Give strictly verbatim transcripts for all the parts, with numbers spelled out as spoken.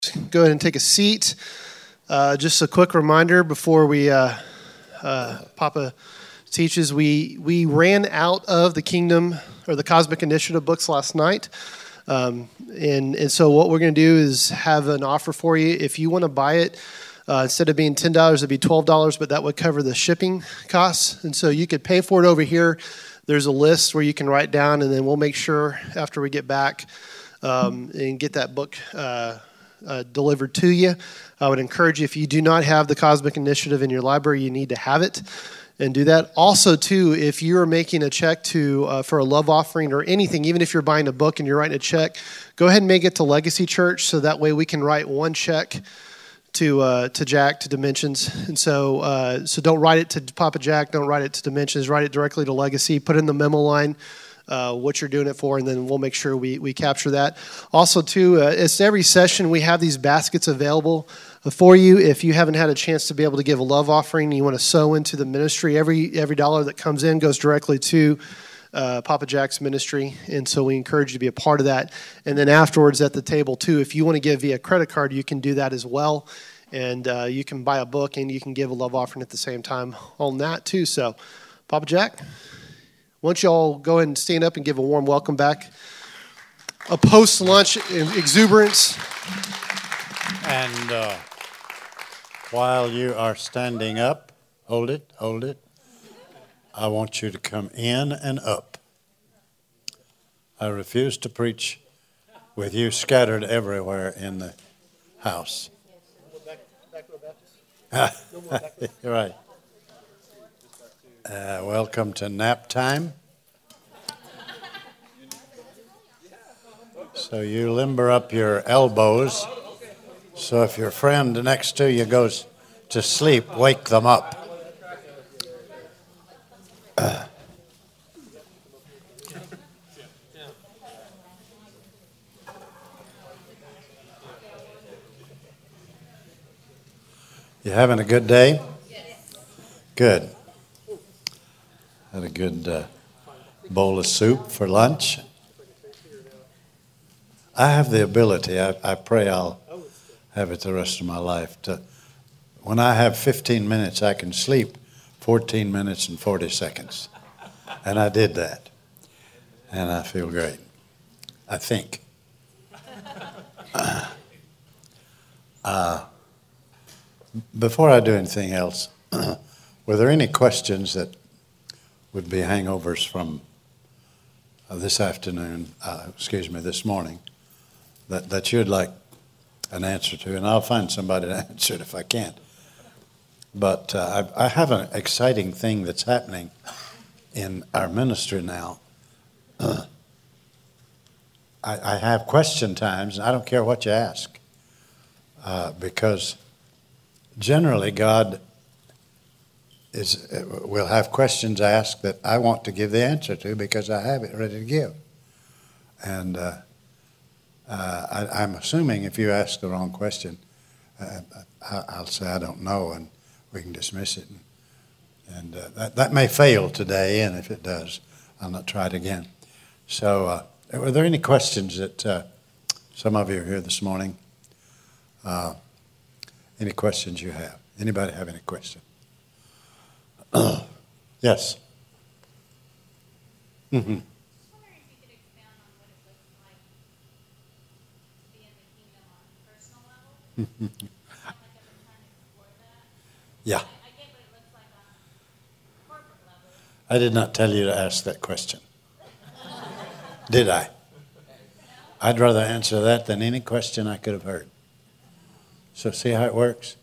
Go ahead and take a seat. Uh, just a quick reminder before we uh, uh, Papa teaches, we we ran out of the Kingdom or the Cosmic Initiative books last night. Um, and, and so what we're going to do is have an offer for you. If you want to buy it, uh, instead of being ten dollars, it'd be twelve dollars, but that would cover the shipping costs. And so you could pay for it over here. There's a list where you can write down, and then we'll make sure after we get back um, and get that book uh, uh, delivered to you. I would encourage you, if you do not have the Cosmic Initiative in your library, you need to have it and do that. Also, too, if you're making a check to uh, for a love offering or anything, even if you're buying a book and you're writing a check, go ahead and make it to Legacy Church, so that way we can write one check to uh, to Jack, to Dimensions. And so uh, so don't write it to Papa Jack, don't write it to Dimensions, write it directly to Legacy, put in the memo line uh, what you're doing it for, and then we'll make sure we, we capture that. Also, too, uh, it's every session we have these baskets available for you. If you haven't had a chance to be able to give a love offering and you want to sow into the ministry, every every dollar that comes in goes directly to uh, Papa Jack's ministry, and so we encourage you to be a part of that. And then afterwards at the table, too, if you want to give via credit card, you can do that as well, and uh, you can buy a book and you can give a love offering at the same time on that, too. So, Papa Jack, why don't you all go ahead and stand up and give a warm welcome back. A post-lunch exuberance. And uh, while you are standing up, hold it, hold it. I want you to come in and up. I refuse to preach with you scattered everywhere in the house. You're right. Uh, welcome to nap time. So you limber up your elbows. So if your friend next to you goes to sleep, wake them up. Uh. You having a good day? Good. Had a good uh, bowl of soup for lunch. I have the ability, I, I pray I'll have it the rest of my life, to, when I have fifteen minutes, I can sleep fourteen minutes and forty seconds. And I did that. And I feel great. I think. Uh, uh, before I do anything else, were there any questions that would be hangovers from uh, this afternoon, uh, excuse me, this morning, that, that you'd like an answer to? And I'll find somebody to answer it if I can. But uh, I, I have an exciting thing that's happening in our ministry now. Uh, I, I have question times, and I don't care what you ask, uh, because generally God is will have questions asked that I want to give the answer to because I have it ready to give. And uh, uh, I, I'm assuming if you ask the wrong question, uh, I, I'll say I don't know, and we can dismiss it. And, and uh, that, that may fail today, and if it does, I'll not try it again. So uh, were there any questions that uh, some of you are here this morning? Uh, any questions you have? Anybody have any questions? Uh, yes. Mm-hmm. Yeah. I did not tell you to ask that question. Did I? I'd rather answer that than any question I could have heard. So see how it works?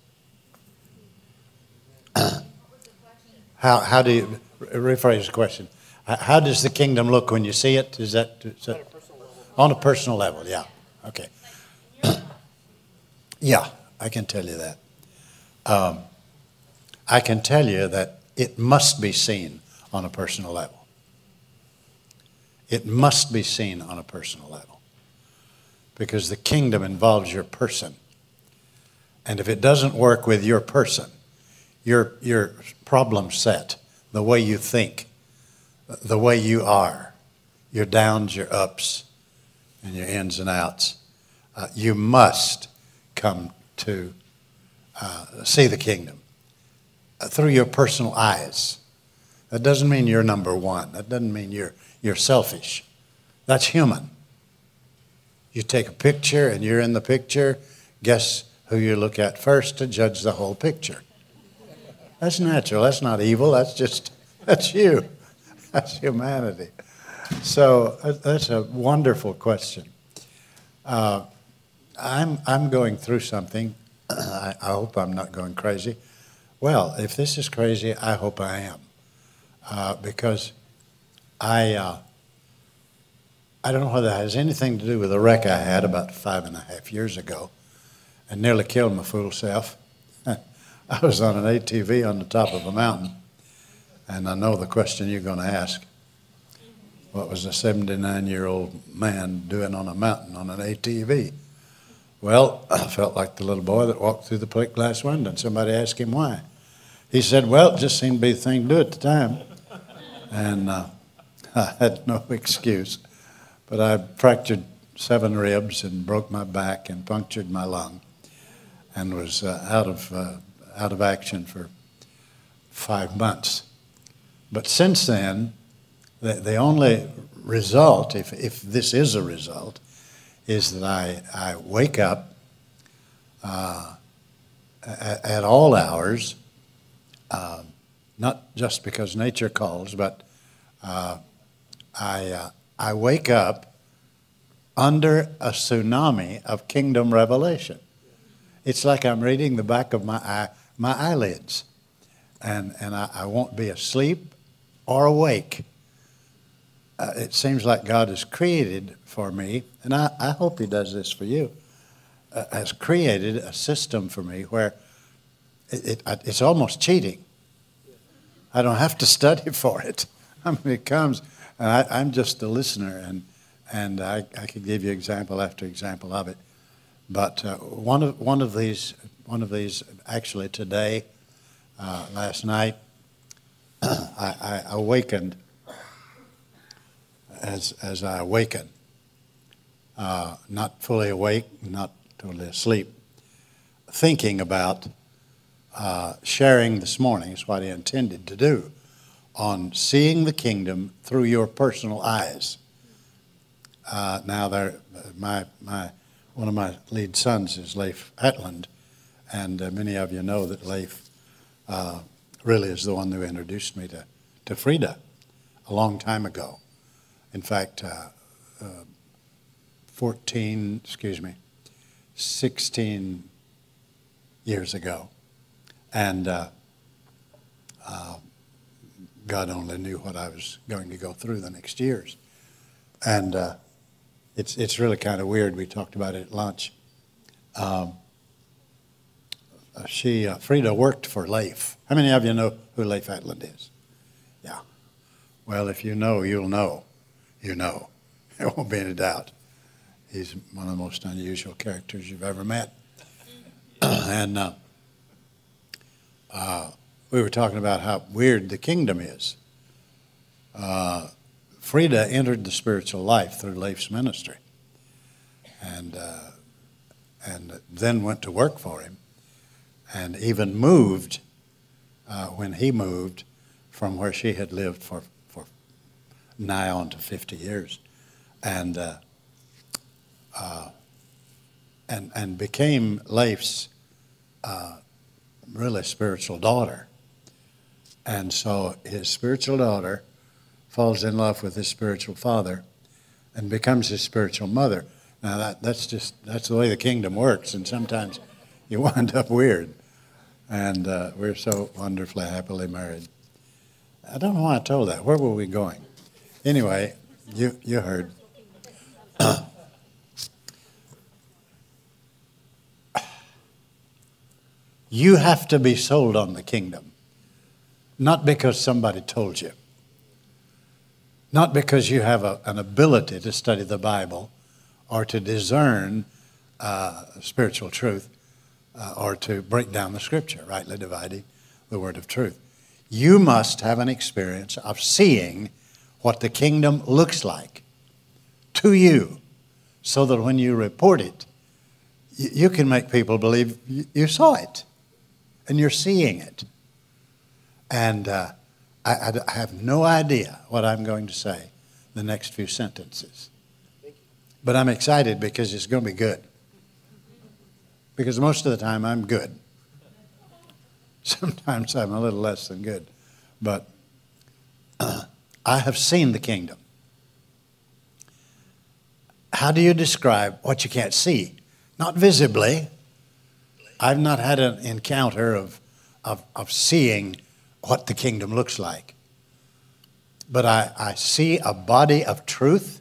How how do you rephrase the question? How does the kingdom look when you see it? Is that, is that on a personal level? Yeah. Okay. Yeah, I can tell you that. Um, I can tell you that it must be seen on a personal level. It must be seen on a personal level, because the kingdom involves your person. And if it doesn't work with your person, your your problem set, the way you think, the way you are, your downs, your ups, and your ins and outs, uh, you must come to uh, see the kingdom uh, through your personal eyes. That doesn't mean you're number one. That doesn't mean you're, you're selfish. That's human. You take a picture and you're in the picture. Guess who you look at first to judge the whole picture? That's natural. That's not evil. That's just, that's you. That's humanity. So uh, that's a wonderful question. Uh, I'm, I'm going through something. I, I hope I'm not going crazy. Well, if this is crazy, I hope I am. Uh, because I, uh, I don't know whether it has anything to do with a wreck I had about five and a half years ago and nearly killed my fool self. I was on an A T V on the top of a mountain, and I know the question you're going to ask. What was a seventy-nine-year-old man doing on a mountain on an A T V? Well, I felt like the little boy that walked through the plate glass window, and somebody asked him why. He said, well, it just seemed to be the thing to do at the time. And uh, I had no excuse. But I fractured seven ribs and broke my back and punctured my lung and was uh, out of uh, out of action for five months. But since then, the, the only result, if, if this is a result, is that I, I wake up uh, at, at all hours, uh, not just because nature calls, but uh, I, uh, I wake up under a tsunami of kingdom revelation. It's like I'm reading the back of my eye, my eyelids, and, and I, I won't be asleep or awake. Uh, it seems like God has created for me, and I, I hope He does this for you, uh, has created a system for me where it, it, it's almost cheating. I don't have to study for it. I mean, it comes, and I, I'm just a listener, and and I, I could give you example after example of it. But uh, one of one of these, one of these, actually today, uh, last night, I, I awakened. As as I awakened, uh, not fully awake, not totally asleep, thinking about uh, sharing this morning, is what I intended to do, on seeing the kingdom through your personal eyes. Uh, now, there, my my one of my lead sons is Leif Hetland, and uh, many of you know that Leif uh, really is the one who introduced me to, to Frida a long time ago. In fact, uh, uh, fourteen, excuse me, sixteen years ago. And uh, uh, God only knew what I was going to go through the next years. And uh, it's it's really kind of weird. We talked about it at lunch. Um, she, uh, Frida worked for Leif. How many of you know who Leif Hetland is? Yeah. Well, if you know, you'll know. You know. There won't be any doubt. He's one of the most unusual characters you've ever met. and uh, uh, we were talking about how weird the kingdom is. Uh, Frida entered the spiritual life through Leif's ministry, and uh, and then went to work for him, and even moved uh, when he moved from where she had lived for nigh on to fifty years, and uh, uh, and and became Leif's uh, really spiritual daughter. And so his spiritual daughter falls in love with his spiritual father and becomes his spiritual mother. Now that that's just that's the way the kingdom works, and sometimes you wind up weird. And uh, we're so wonderfully happily married. I don't know why I told that. Where were we going? Anyway, you you heard. You have to be sold on the kingdom, not because somebody told you, not because you have a, an ability to study the Bible or to discern uh, spiritual truth uh, or to break down the Scripture, rightly dividing the word of truth. You must have an experience of seeing what the kingdom looks like to you, so that when you report it, you, you can make people believe you, you saw it and you're seeing it. And uh, I, I have no idea what I'm going to say the next few sentences. But I'm excited because it's going to be good. Because most of the time I'm good. Sometimes I'm a little less than good. But uh, I have seen the kingdom. How do you describe what you can't see? Not visibly. I've not had an encounter of, of, of seeing what the kingdom looks like. But I, I see a body of truth.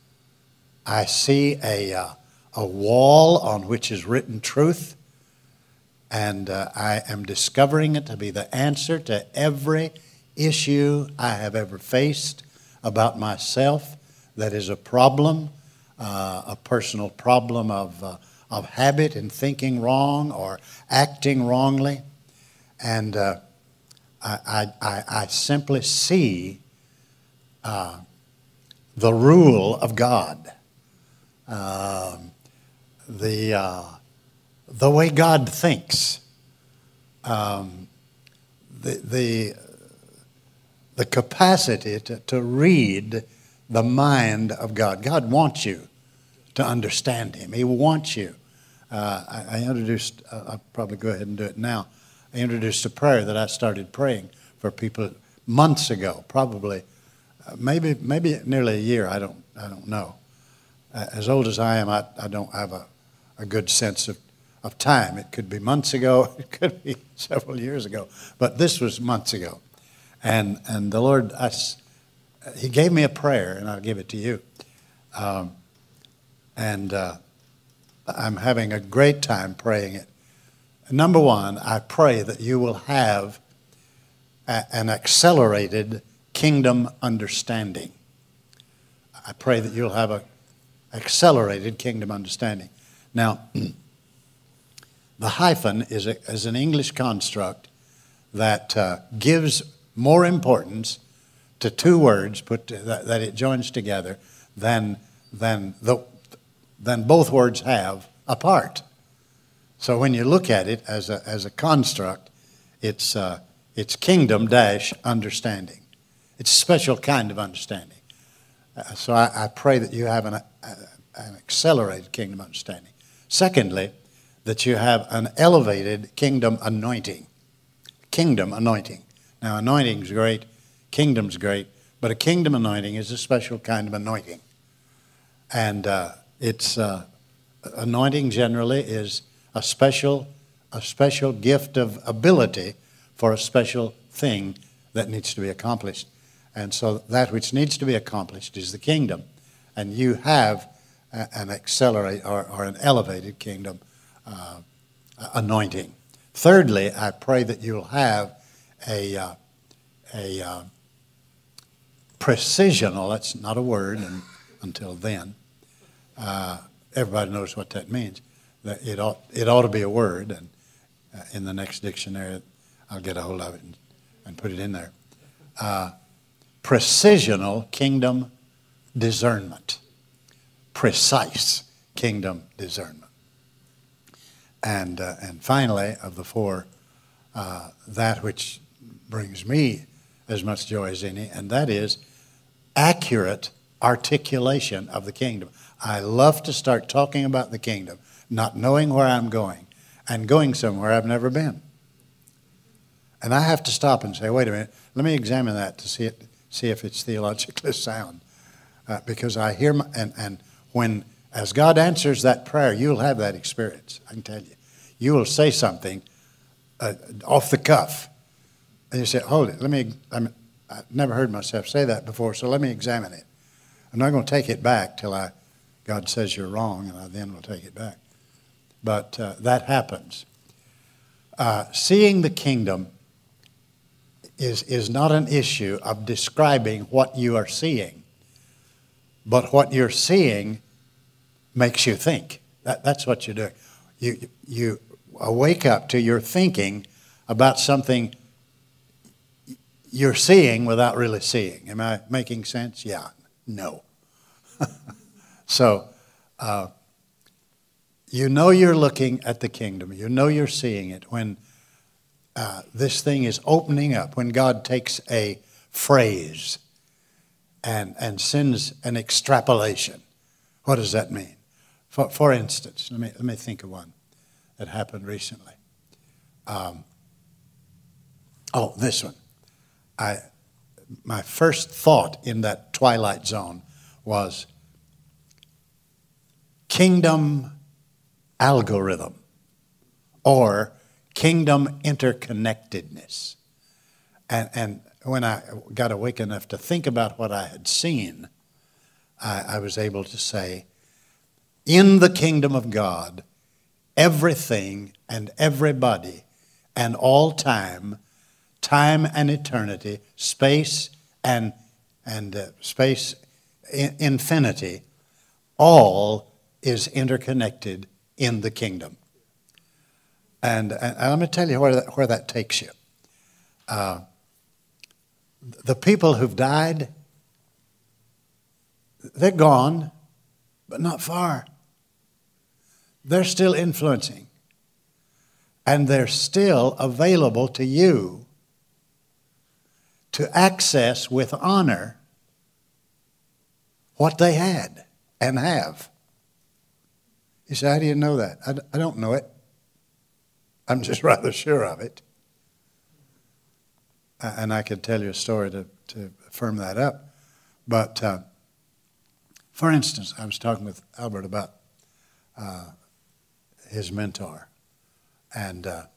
I see a, uh, a wall on which is written truth. And uh, I am discovering it to be the answer to every issue I have ever faced about myself that is a problem, uh, a personal problem of, uh, of habit and thinking wrong or acting wrongly. And uh, I, I, I simply see uh, the rule of God, uh, the, uh, the way God thinks, um, the, the, the capacity to, to read the mind of God. God wants you to understand Him. He wants you. Uh, I, I introduced, uh, I'll probably go ahead and do it now. I introduced a prayer that I started praying for people months ago, probably, uh, maybe maybe nearly a year. I don't I don't know. Uh, as old as I am, I, I don't have a, a good sense of, of time. It could be months ago. It could be several years ago. But this was months ago. And and the Lord, I, He gave me a prayer, and I'll give it to you. Um, and uh, I'm having a great time praying it. Number one, I pray that you will have a, an accelerated kingdom understanding. I pray that you'll have an accelerated kingdom understanding. Now, the hyphen is, a, is an English construct that uh, gives more importance to two words put to, that, that it joins together than, than, the, than both words have apart. So when you look at it as a, as a construct, it's, uh, it's kingdom dash understanding. It's a special kind of understanding. Uh, so I, I pray that you have an, a, an accelerated kingdom understanding. Secondly, that you have an elevated kingdom anointing. Kingdom anointing. Now, anointing's great, kingdom's great, but a kingdom anointing is a special kind of anointing. And uh, it's uh, anointing generally is a special, a special gift of ability for a special thing that needs to be accomplished. And so that which needs to be accomplished is the kingdom. And you have a, an accelerate or, or an elevated kingdom uh, anointing. Thirdly, I pray that you'll have a, uh, a uh, precisional, that's not a word and, until then. Uh, everybody knows what that means. That it ought, it ought to be a word, and uh, in the next dictionary, I'll get a hold of it and, and put it in there. Uh, precisional kingdom discernment. Precise kingdom discernment. And, uh, and finally, of the four, uh, that which brings me as much joy as any, and that is accurate articulation of the kingdom. I love to start talking about the kingdom, not knowing where I'm going, and going somewhere I've never been. And I have to stop and say, wait a minute, let me examine that to see it, see if it's theologically sound. Uh, because I hear, my, and, and when, as God answers that prayer, you'll have that experience, I can tell you. You will say something uh, off the cuff, and you say, hold it, let me, I'm, I've never heard myself say that before, so let me examine it. I'm not going to take it back till I, God says you're wrong, and I then will take it back. But uh, that happens. Uh, seeing the kingdom is, is not an issue of describing what you are seeing, but what you're seeing makes you think. That, that's what you're doing. You, you wake up to your thinking about something you're seeing without really seeing. Am I making sense? Yeah. No. So, uh, you know you're looking at the kingdom. You know you're seeing it when uh, this thing is opening up, when God takes a phrase and, and sends an extrapolation. What does that mean? For, for instance, let me, let me think of one that happened recently. Um, oh, this one. I, my first thought in that twilight zone was kingdom algorithm or kingdom interconnectedness. And, and when I got awake enough to think about what I had seen, I, I was able to say, in the kingdom of God, everything and everybody and all time, time and eternity, space and, and uh, space, in, infinity, all is interconnected in the kingdom. And, and let me tell you where that, where that takes you. Uh, the people who've died, they're gone, but not far. They're still influencing. And they're still available to you to access with honor what they had and have. You say, how do you know that? I, I don't know it. I'm just rather sure of it. And I could tell you a story to, to firm that up. But, uh, for instance, I was talking with Albert about uh, his mentor. And uh,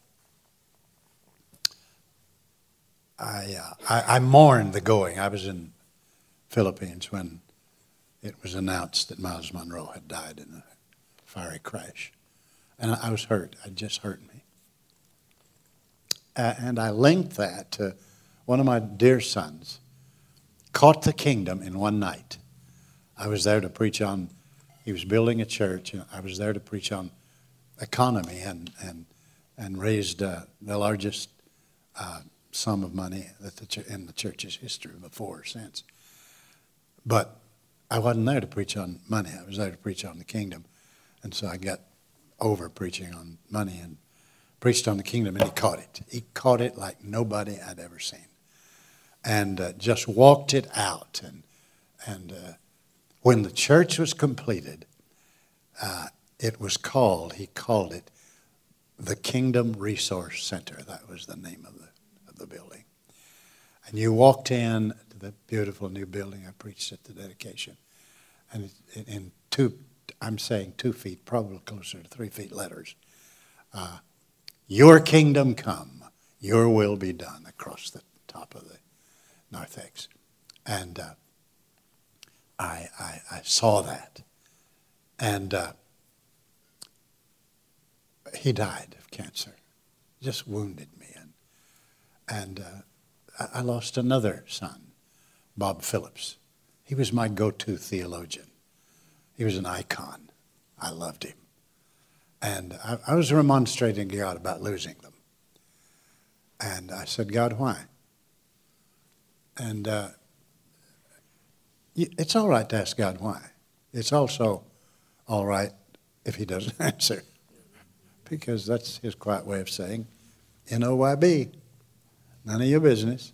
I, uh, I, I mourned the going. I was in Philippines when it was announced that Myles Munroe had died in a fiery crash. And I was hurt. It just hurt me. Uh, and I linked that to one of my dear sons caught the kingdom in one night. I was there to preach on, he was building a church, and I was there to preach on economy and and, and raised uh, the largest uh, sum of money that the ch- in the church's history before or since. But I wasn't there to preach on money. I was there to preach on the kingdom. And so I got over preaching on money and preached on the kingdom, and he caught it. He caught it like nobody I'd ever seen. And uh, just walked it out. And and uh, when the church was completed, uh, it was called, he called it, the Kingdom Resource Center. That was the name of the of the building. And you walked in to the beautiful new building. I preached at the dedication. And it, in two, I'm saying two feet, probably closer to three feet letters. Uh, Your kingdom come, your will be done, across the top of the narthex. And uh, I, I, I saw that. And uh, he died of cancer. Just wounded me. And, and uh, I, I lost another son, Bob Phillips. He was my go-to theologian. He was an icon. I loved him. And I, I was remonstrating to God about losing them. And I said, God, why? And uh, it's all right to ask God why. It's also all right if he doesn't answer. Because that's his quiet way of saying, N O Y B, none of your business.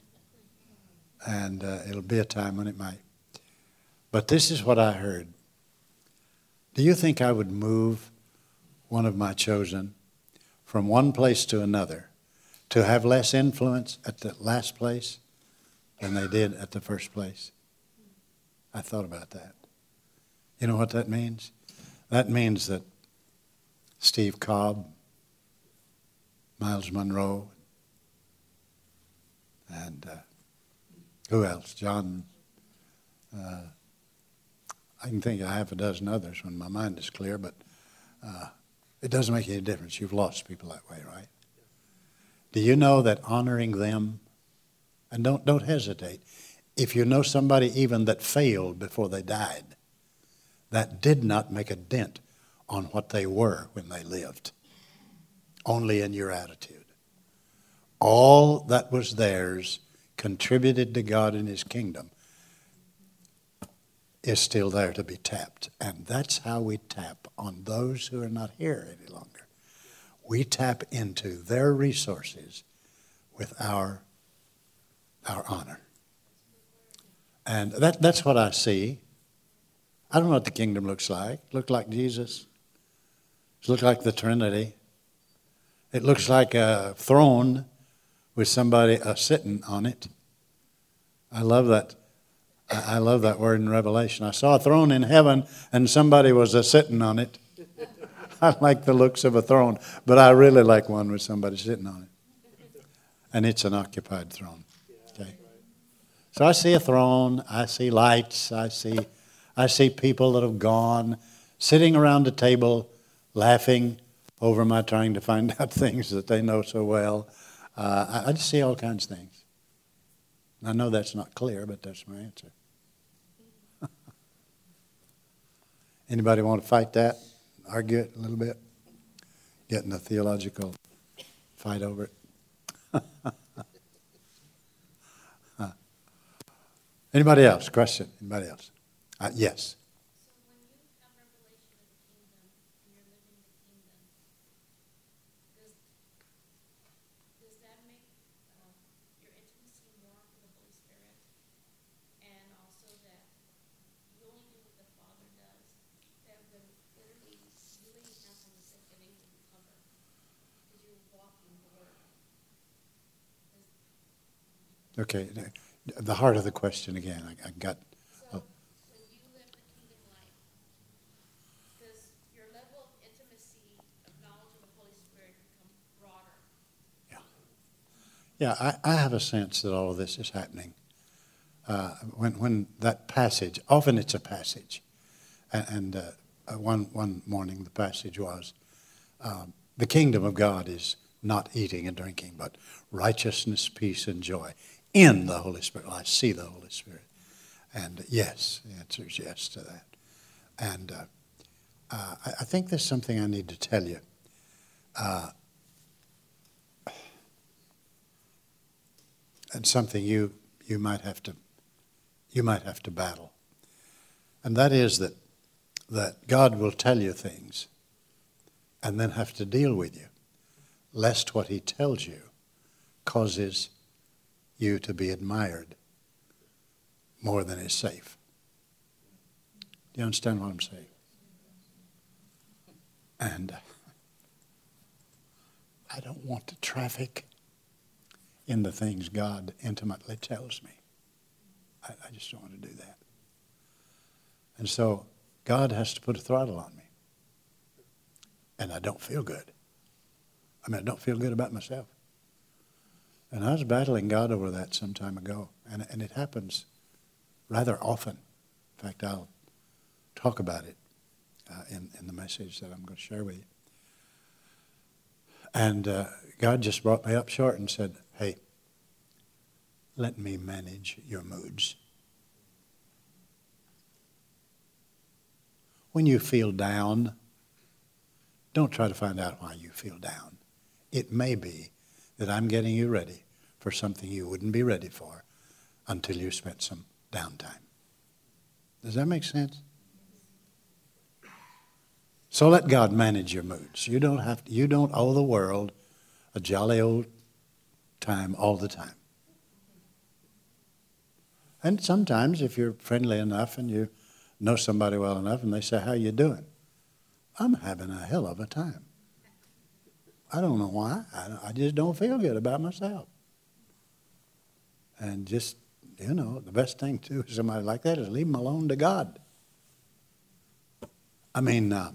And uh, it'll be a time when it might. But this is what I heard. Do you think I would move one of my chosen from one place to another to have less influence at the last place than they did at the first place? I thought about that. You know what that means? That means that Steve Cobb, Myles Munroe, and uh, who else? John, uh, I can think of half a dozen others when my mind is clear, but uh, it doesn't make any difference. You've lost people that way, right? Do you know that honoring them, and don't don't hesitate, if you know somebody even that failed before they died, that did not make a dent on what they were when they lived, only in your attitude. All that was theirs contributed to God and his kingdom. is still there to be tapped. And that's how we tap on those who are not here any longer. We tap into their resources with our, our honor. And that, that's what I see. I don't know what the kingdom looks like. It looks like Jesus. It looks like the Trinity. It looks like a throne with somebody uh, sitting on it. I love that. I love that word in Revelation. I saw a throne in heaven and somebody was a sitting on it. I like the looks of a throne, but I really like one with somebody sitting on it. And it's an occupied throne. Okay. So I see a throne, I see lights, I see I see people that have gone, sitting around a table, laughing over my trying to find out things that they know so well. Uh, I, I just see all kinds of things. I know that's not clear, but that's my answer. Anybody want to fight that? Argue it a little bit? Get in a theological fight over it? Huh. Anybody else? Question? Anybody else? Uh, yes. Okay, the heart of the question again. I, I got. So, when you live the kingdom life, does your level of intimacy, of knowledge of the Holy Spirit become broader? Yeah, yeah. I, I have a sense that all of this is happening. Uh, when when that passage, often it's a passage, and, and uh, one one morning the passage was, um, the kingdom of God is not eating and drinking, but righteousness, peace, and joy in the Holy Spirit. Well, I see the Holy Spirit. And yes, the answer is yes to that. And uh, uh, I, I think there's something I need to tell you. Uh, and something you you might have to you might have to battle. And that is that that God will tell you things and then have to deal with you, lest what he tells you causes you to be admired more than is safe. Do you understand what I'm saying? And I don't want to traffic in the things God intimately tells me. I, I just don't want to do that. And so God has to put a throttle on me. And I don't feel good. I mean, I don't feel good about myself. And I was battling God over that some time ago. And, and it happens rather often. In fact, I'll talk about it uh, in, in the message that I'm going to share with you. And uh, God just brought me up short and said, hey, let me manage your moods. When you feel down, don't try to find out why you feel down. It may be that I'm getting you ready for something you wouldn't be ready for until you spent some downtime. Does that make sense? So let God manage your moods. You don't have to, you don't owe the world a jolly old time all the time. And sometimes if you're friendly enough and you know somebody well enough and they say, how you doing? I'm having a hell of a time. I don't know why. I, I just don't feel good about myself. And just, you know, the best thing to do with somebody like that is leave them alone to God. I mean, uh,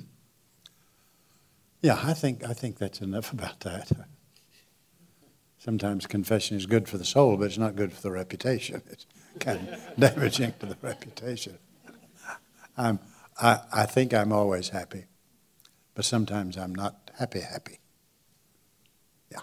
yeah, I think I think that's enough about that. Sometimes confession is good for the soul, but it's not good for the reputation. It's kind of damaging to the reputation. I'm, I, I think I'm always happy, but sometimes I'm not happy happy. Yeah.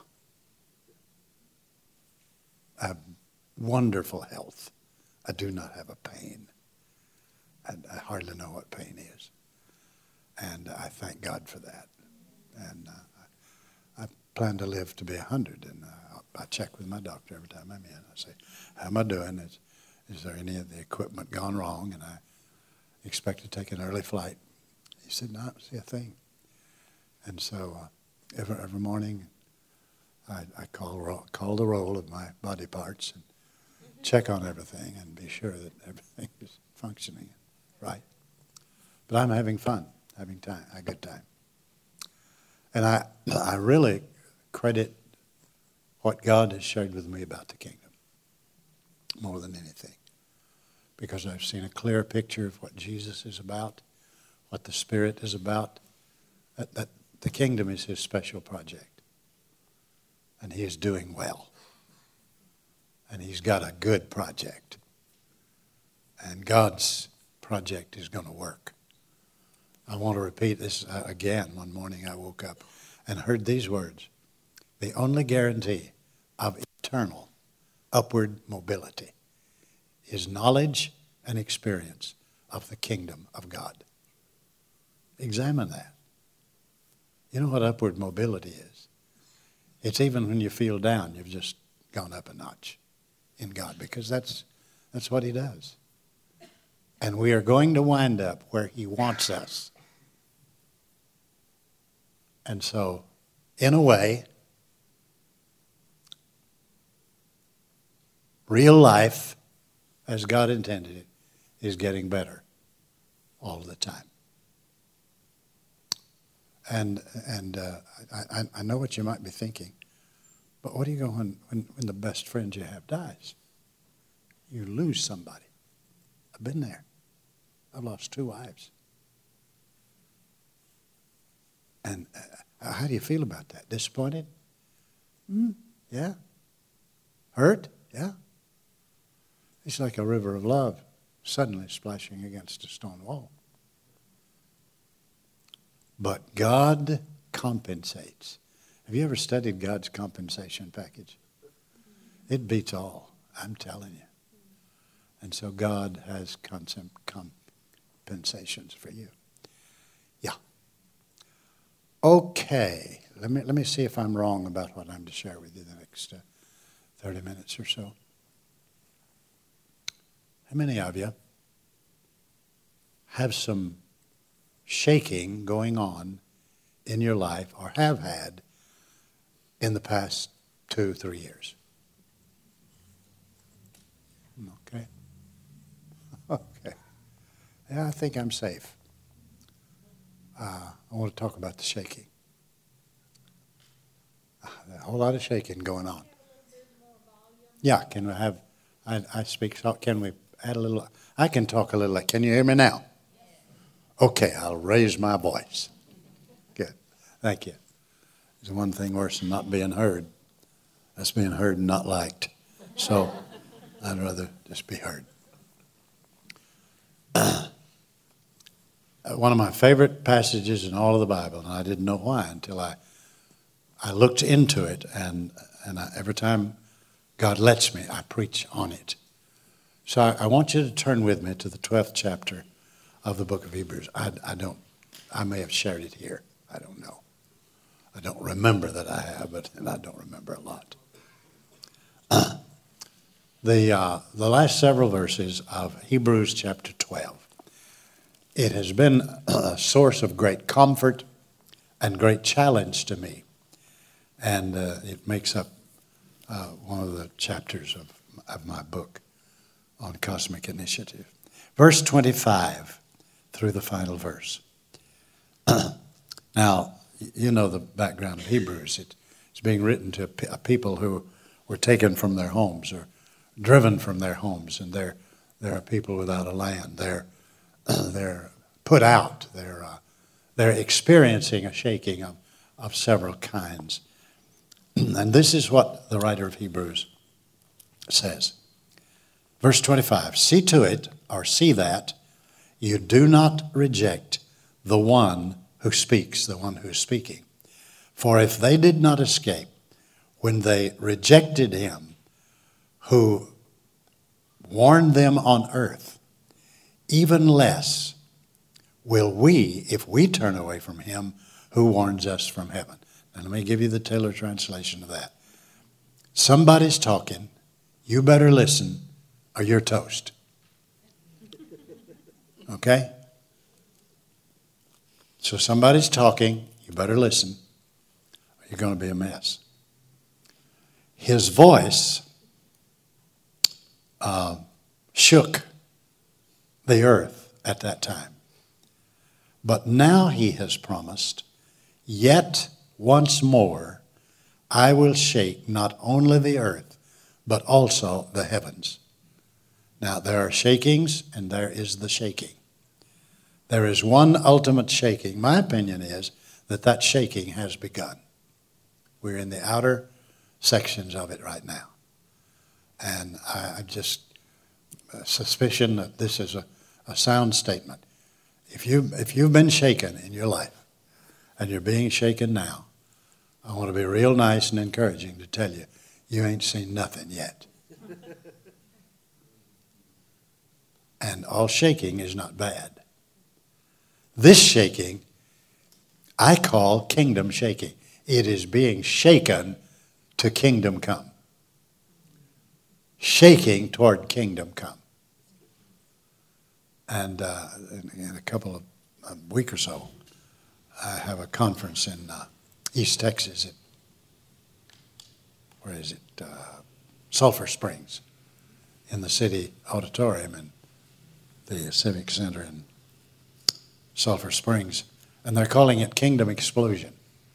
I have wonderful health. I do not have a pain. And I hardly know what pain is. And I thank God for that. And uh, I plan to live to be one hundred. And uh, I check with my doctor every time I'm in. I say, how am I doing? Is, is there any of the equipment gone wrong? And I expect to take an early flight. He said, no, I don't see a thing. And so uh, every, every morning I, I call, call the roll of my body parts and check on everything and be sure that everything is functioning right. But I'm having fun, having time, a good time. And I, I really credit what God has shared with me about the kingdom more than anything, because I've seen a clear picture of what Jesus is about, what the Spirit is about, that, that the kingdom is his special project. And he is doing well. And he's got a good project. And God's project is going to work. I want to repeat this again. One morning I woke up and heard these words. The only guarantee of eternal upward mobility is knowledge and experience of the kingdom of God. Examine that. You know what upward mobility is? It's even when you feel down, you've just gone up a notch in God, because that's that's what he does. And we are going to wind up where he wants us. And so, in a way, real life, as God intended it, is getting better all the time. And and uh, I, I know what you might be thinking, but what do you go when, when, when the best friend you have dies? You lose somebody. I've been there. I've lost two wives. And uh, how do you feel about that? Disappointed? Mm, yeah. Hurt? Yeah. It's like a river of love suddenly splashing against a stone wall. But God compensates. Have you ever studied God's compensation package? It beats all, I'm telling you. And so God has compensations for you. Yeah. Okay. Let me, let me see if I'm wrong about what I'm to share with you the next uh, thirty minutes or so. How many of you have some shaking going on in your life, or have had in the past two, three years? Okay. Okay. Yeah, I think I'm safe. Uh, I want to talk about the shaking. Uh, a whole lot of shaking going on. Yeah, can we have, I, I speak, so can we add a little, I can talk a little, can you hear me now? Okay, I'll raise my voice. Good. Thank you. There's one thing worse than not being heard. That's being heard and not liked. So I'd rather just be heard. Uh, one of my favorite passages in all of the Bible, and I didn't know why until I I looked into it, and, and I, every time God lets me, I preach on it. So I, I want you to turn with me to the twelfth chapter of the book of Hebrews. I, I don't, I may have shared it here. I don't know. I don't remember that I have, but and I don't remember a lot. Uh, the uh, the last several verses of Hebrews chapter twelve. It has been a source of great comfort and great challenge to me, and uh, it makes up uh, one of the chapters of of my book on Cosmic Initiative. Verse twenty-five through the final verse. Now, you know the background of Hebrews. It, it's being written to a people who were taken from their homes or driven from their homes, and they're, they're a people without a land. They're, they're put out. They're, uh, they're experiencing a shaking of, of several kinds. And this is what the writer of Hebrews says. Verse twenty-five, see to it, or see that, you do not reject the one who speaks, the one who is speaking. For if they did not escape when they rejected him who warned them on earth, even less will we if we turn away from him who warns us from heaven. Now let me give you the Taylor translation of that. Somebody's talking. You better listen, or you're toast. Okay? So somebody's talking, you better listen, or you're going to be a mess. His voice uh, shook the earth at that time. But now he has promised, yet once more I will shake not only the earth, but also the heavens. Now there are shakings and there is the shaking. There is one ultimate shaking. My opinion is that that shaking has begun. We're in the outer sections of it right now. And I, I just uh, suspicion that this is a, a sound statement. If you if you've been shaken in your life and you're being shaken now, I want to be real nice and encouraging to tell you, you ain't seen nothing yet. And all shaking is not bad. This shaking, I call kingdom shaking. It is being shaken to kingdom come. Shaking toward kingdom come. And uh, in, in a couple of a week or so, I have a conference in uh, East Texas. At, where is it? Uh, Sulphur Springs, in the city auditorium in the Civic Center in Sulphur Springs. And they're calling it Kingdom Explosion.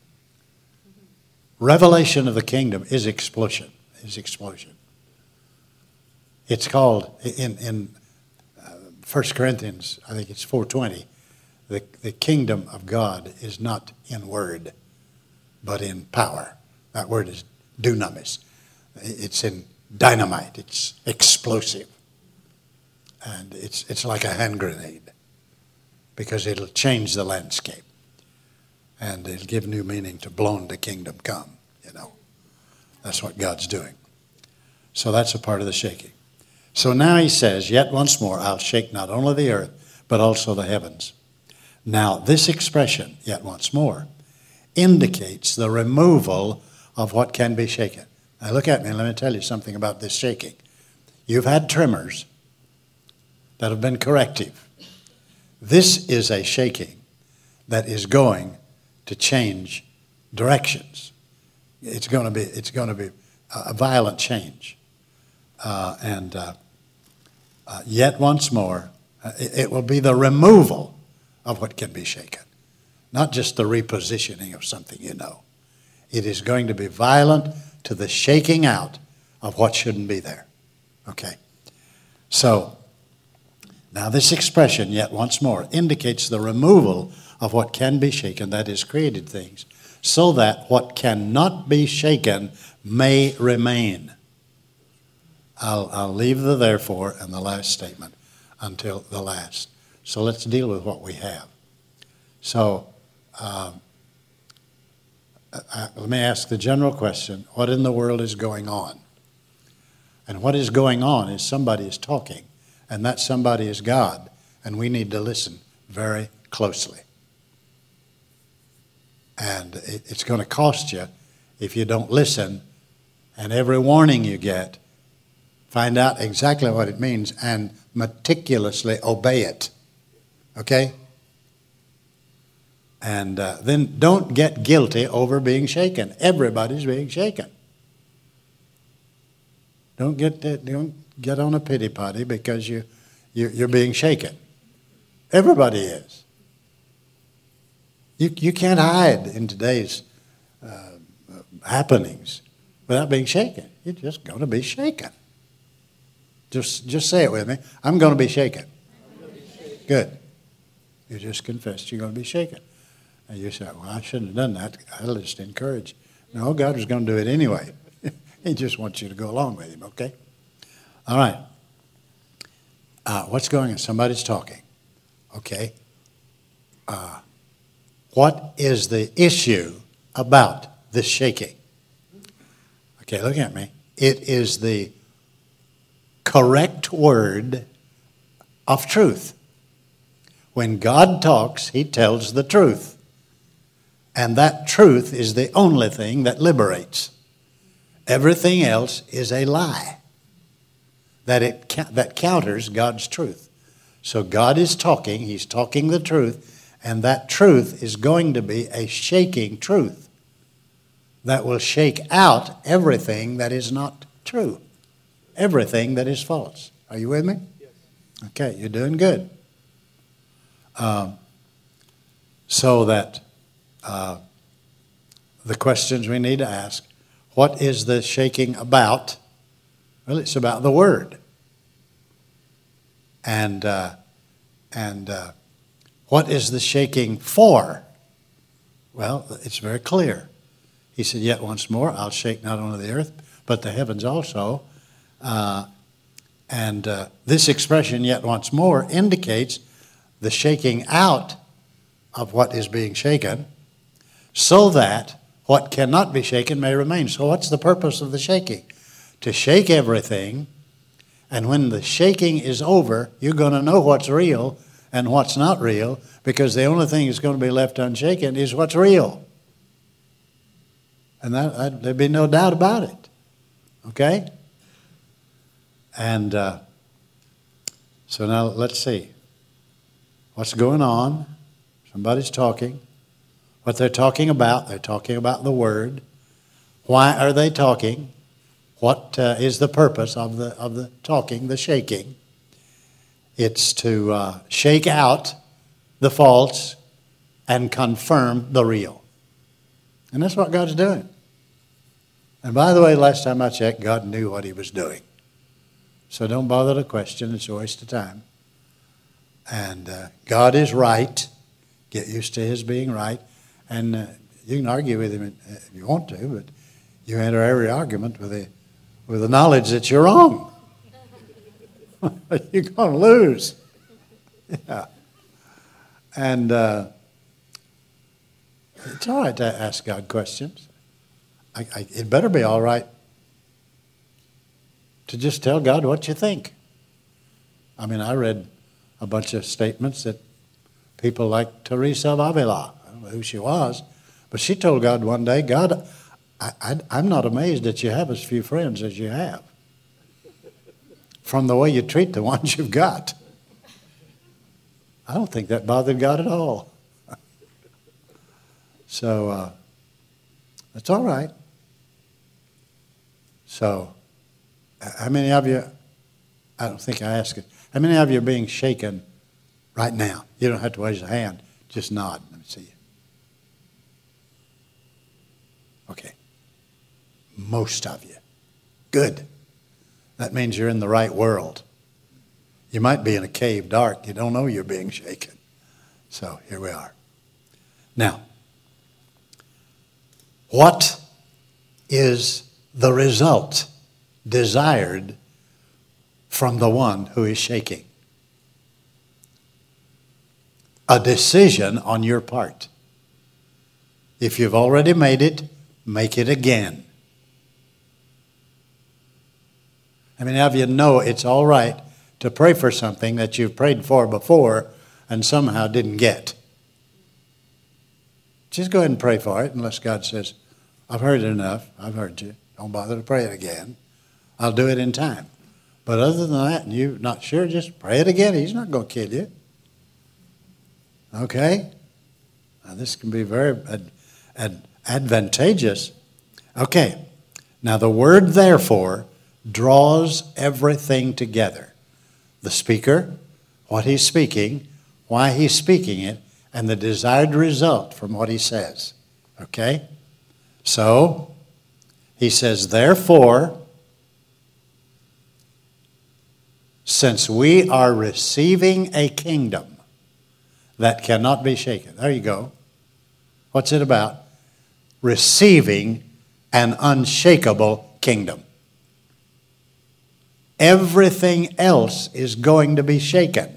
Revelation of the kingdom is explosion. Is explosion. It's called in in uh, First Corinthians, I think it's four twenty. The the kingdom of God is not in word, but in power. That word is dunamis. It's in dynamite. It's explosive, and it's it's like a hand grenade, because it'll change the landscape. And it'll give new meaning to blown to kingdom come, you know. That's what God's doing. So that's a part of the shaking. So now he says, yet once more, I'll shake not only the earth, but also the heavens. Now this expression, yet once more, indicates the removal of what can be shaken. Now look at me and let me tell you something about this shaking. You've had tremors that have been corrective. This is a shaking that is going to change directions. It's going to be it's going to be a violent change, uh, and uh, uh, yet once more, uh, it, it will be the removal of what can be shaken, not just the repositioning of something you know. It is going to be violent to the shaking out of what shouldn't be there. Okay, so now this expression, yet once more, indicates the removal of what can be shaken, that is, created things, so that what cannot be shaken may remain. I'll, I'll leave the therefore and the last statement until the last. So let's deal with what we have. So um, I, let me ask the general question, what in the world is going on? And what is going on is somebody is talking, and that somebody is God, and we need to listen very closely. And it, it's going to cost you if you don't listen, and every warning you get, find out exactly what it means and meticulously obey it. Okay? And uh, then don't get guilty over being shaken. Everybody's being shaken. Don't get don't get on a pity party because you, you you're being shaken. Everybody is. You you can't hide in today's uh, happenings without being shaken. You're just going to be shaken. Just just say it with me. I'm going to be shaken. Be shaken. Good. You just confessed you're going to be shaken. And you say, well, I shouldn't have done that. I'll just encourage. No, God was going to do it anyway. He just wants you to go along with him, okay? All right. Uh, what's going on? Somebody's talking. Okay. Uh, what is the issue about this shaking? Okay, look at me. It is the correct word of truth. When God talks, he tells the truth. And that truth is the only thing that liberates. Everything else is a lie. that it that counters God's truth. So God is talking, he's talking the truth, and that truth is going to be a shaking truth that will shake out everything that is not true, everything that is false. Are you with me? Yes. Okay, you're doing good. Um, so that uh, the questions we need to ask, what is the shaking about? Well, it's about the Word. And uh, and uh, what is the shaking for? Well, it's very clear. He said, yet once more, I'll shake not only the earth, but the heavens also. Uh, and uh, this expression, yet once more, indicates the shaking out of what is being shaken, so that what cannot be shaken may remain. So what's the purpose of the shaking? To shake everything, and when the shaking is over, you're going to know what's real and what's not real, because the only thing that's going to be left unshaken is what's real. And that, that, there'd be no doubt about it. Okay? And uh, so now let's see. What's going on? Somebody's talking. What they're talking about, they're talking about the Word. Why are they talking? What uh, is the purpose of the of the talking, the shaking? It's to uh, shake out the false and confirm the real. And that's what God's doing. And by the way, last time I checked, God knew what he was doing. So don't bother to question. It's a waste of time. And uh, God is right. Get used to his being right. And uh, you can argue with him if you want to, but you enter every argument with the, with the knowledge that you're wrong. You're going to lose. Yeah. And uh, it's all right to ask God questions. I, I, it better be all right to just tell God what you think. I mean, I read a bunch of statements that people like Teresa of Avila, I don't know who she was, but she told God one day, God, I, I, I'm not amazed that you have as few friends as you have from the way you treat the ones you've got. I don't think that bothered God at all. So, uh, that's all right. So, how many of you, I don't think I asked it, how many of you are being shaken right now? You don't have to raise a hand, just nod. Let me see you. Okay. Most of you. Good. That means you're in the right world. You might be in a cave dark. You don't know you're being shaken. So, here we are. Now, what is the result desired from the one who is shaking? A decision on your part. If you've already made it, make it again. I mean, how many of you know it's all right to pray for something that you've prayed for before and somehow didn't get? Just go ahead and pray for it unless God says, I've heard it enough. I've heard you. Don't bother to pray it again. I'll do it in time. But other than that, and you're not sure, just pray it again. He's not going to kill you. Okay? Now, this can be very ad- ad- advantageous. Okay. Now, the word therefore draws everything together. The speaker, what he's speaking, why he's speaking it, and the desired result from what he says. Okay? So, he says, therefore, since we are receiving a kingdom that cannot be shaken. There you go. What's it about? Receiving an unshakable kingdom. Everything else is going to be shaken.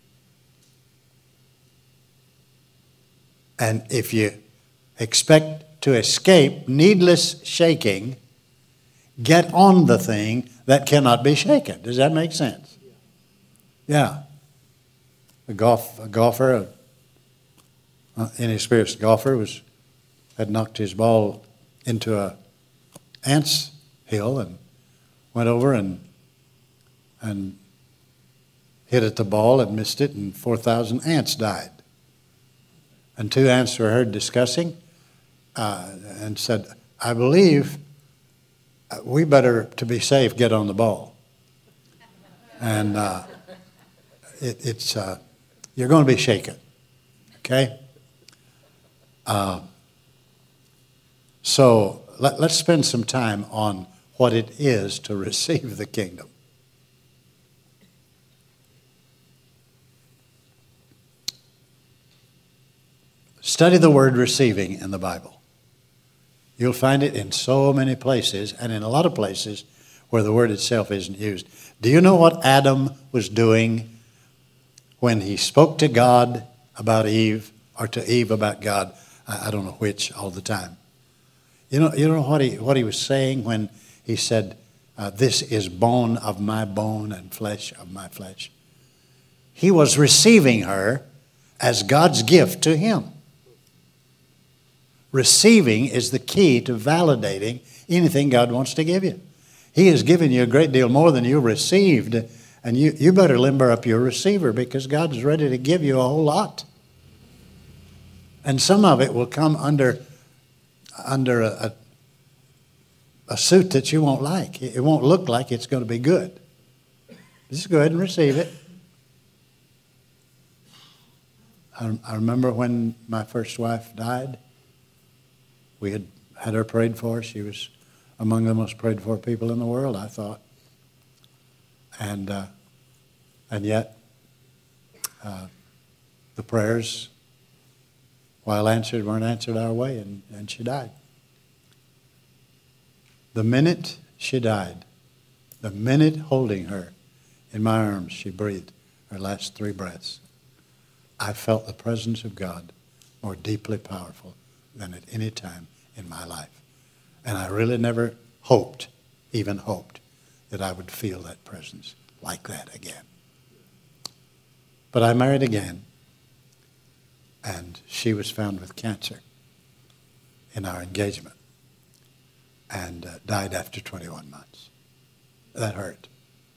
And if you expect to escape needless shaking, get on the thing that cannot be shaken. Does that make sense? Yeah. A, golf, a golfer, an inexperienced golfer, was had knocked his ball into a ant's hill and went over and and hit at the ball and missed it, and four thousand ants died. And two ants were heard discussing uh, and said, I believe we better, to be safe, get on the ball. And uh, it, it's uh, you're going to be shaken, okay? Uh, so let, let's spend some time on what it is to receive the kingdom. Study the word receiving in the Bible. You'll find it in so many places, and in a lot of places where the word itself isn't used. Do you know what Adam was doing when he spoke to God about Eve, or to Eve about God? I, I don't know which all the time. You know, you know what he what he was saying when he said, uh, "This is bone of my bone and flesh of my flesh." He was receiving her as God's gift to him. Receiving is the key to validating anything God wants to give you. He has given you a great deal more than you received, and you, you better limber up your receiver, because God's ready to give you a whole lot. And some of it will come under, under a, a, a suit that you won't like. It won't look like it's going to be good. Just go ahead and receive it. I, I remember when my first wife died. We had had her prayed for. She was among the most prayed for people in the world, I thought. And uh, and yet, uh, the prayers, while answered, weren't answered our way, and, and she died. The minute she died, the minute holding her in my arms, she breathed her last three breaths. I felt the presence of God more deeply powerful than at any time in my life. And I really never hoped, even hoped, that I would feel that presence like that again. But I married again, and she was found with cancer in our engagement, and uh, died after twenty-one months. That hurt.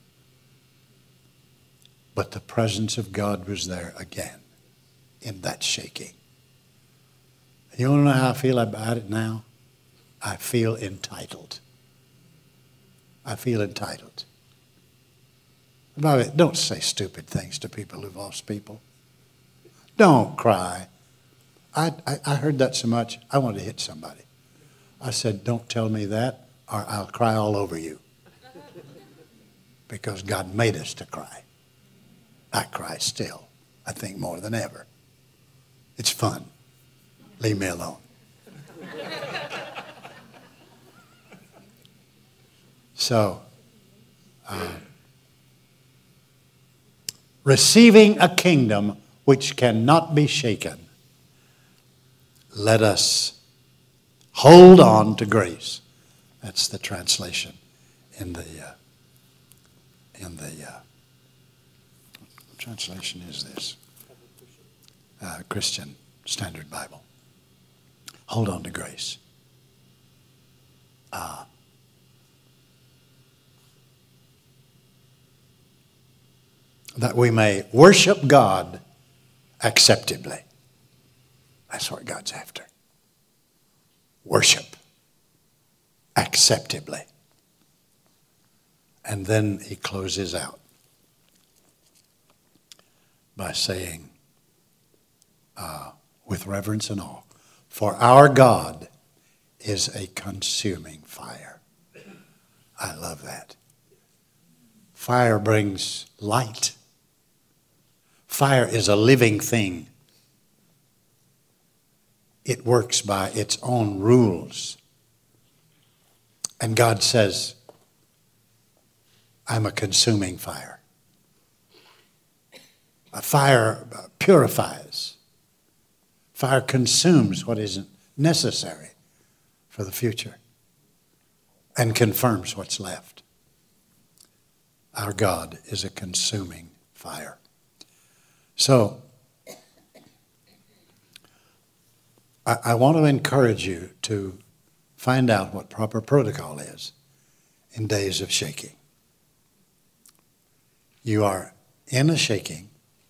But the presence of God was there again in that shaking. You want to know how I feel about it now? I feel entitled. I feel entitled. By the way, don't say stupid things to people who've lost people. Don't cry. I, I, I heard that so much, I wanted to hit somebody. I said, don't tell me that, or I'll cry all over you. Because God made us to cry. I cry still, I think more than ever. It's fun. Leave me alone. So, uh, receiving a kingdom which cannot be shaken, let us hold on to grace. That's the translation in the uh, in the uh, what translation is this? Uh, Christian Standard Bible. Hold on to grace. Uh, that we may worship God acceptably. That's what God's after. Worship acceptably. And then he closes out by saying, uh, with reverence and awe, for our God is a consuming fire. I love that. Fire brings light. Fire is a living thing. It works by its own rules. And God says, I'm a consuming fire. A fire purifies. Fire consumes what isn't necessary for the future and confirms what's left. Our God is a consuming fire. So, I, I want to encourage you to find out what proper protocol is in days of shaking. You are in a shaking,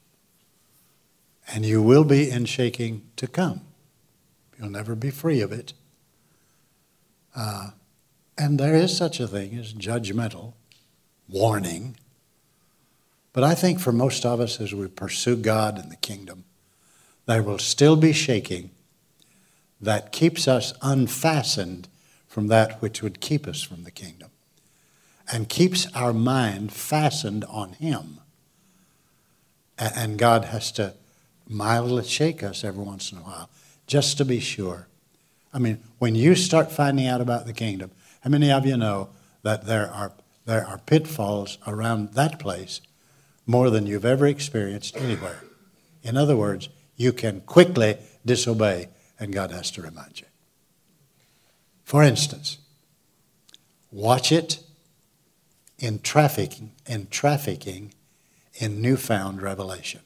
and you will be in shaking to come. You'll never be free of it. Uh, and there is such a thing as judgmental warning. But I think for most of us, as we pursue God and the kingdom, there will still be shaking that keeps us unfastened from that which would keep us from the kingdom, and keeps our mind fastened on Him. And God has to mildly shake us every once in a while, just to be sure. I mean, when you start finding out about the kingdom, how many of you know that there are there are pitfalls around that place more than you've ever experienced anywhere? In other words, you can quickly disobey, and God has to remind you. For instance, watch it in trafficking, in trafficking in newfound revelation.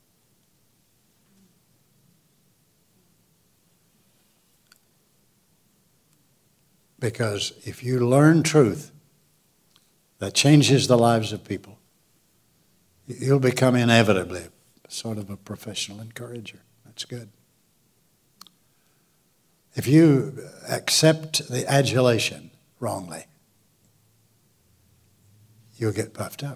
Because if you learn truth that changes the lives of people, you'll become inevitably sort of a professional encourager. That's good. If you accept the adulation wrongly, you'll get puffed up.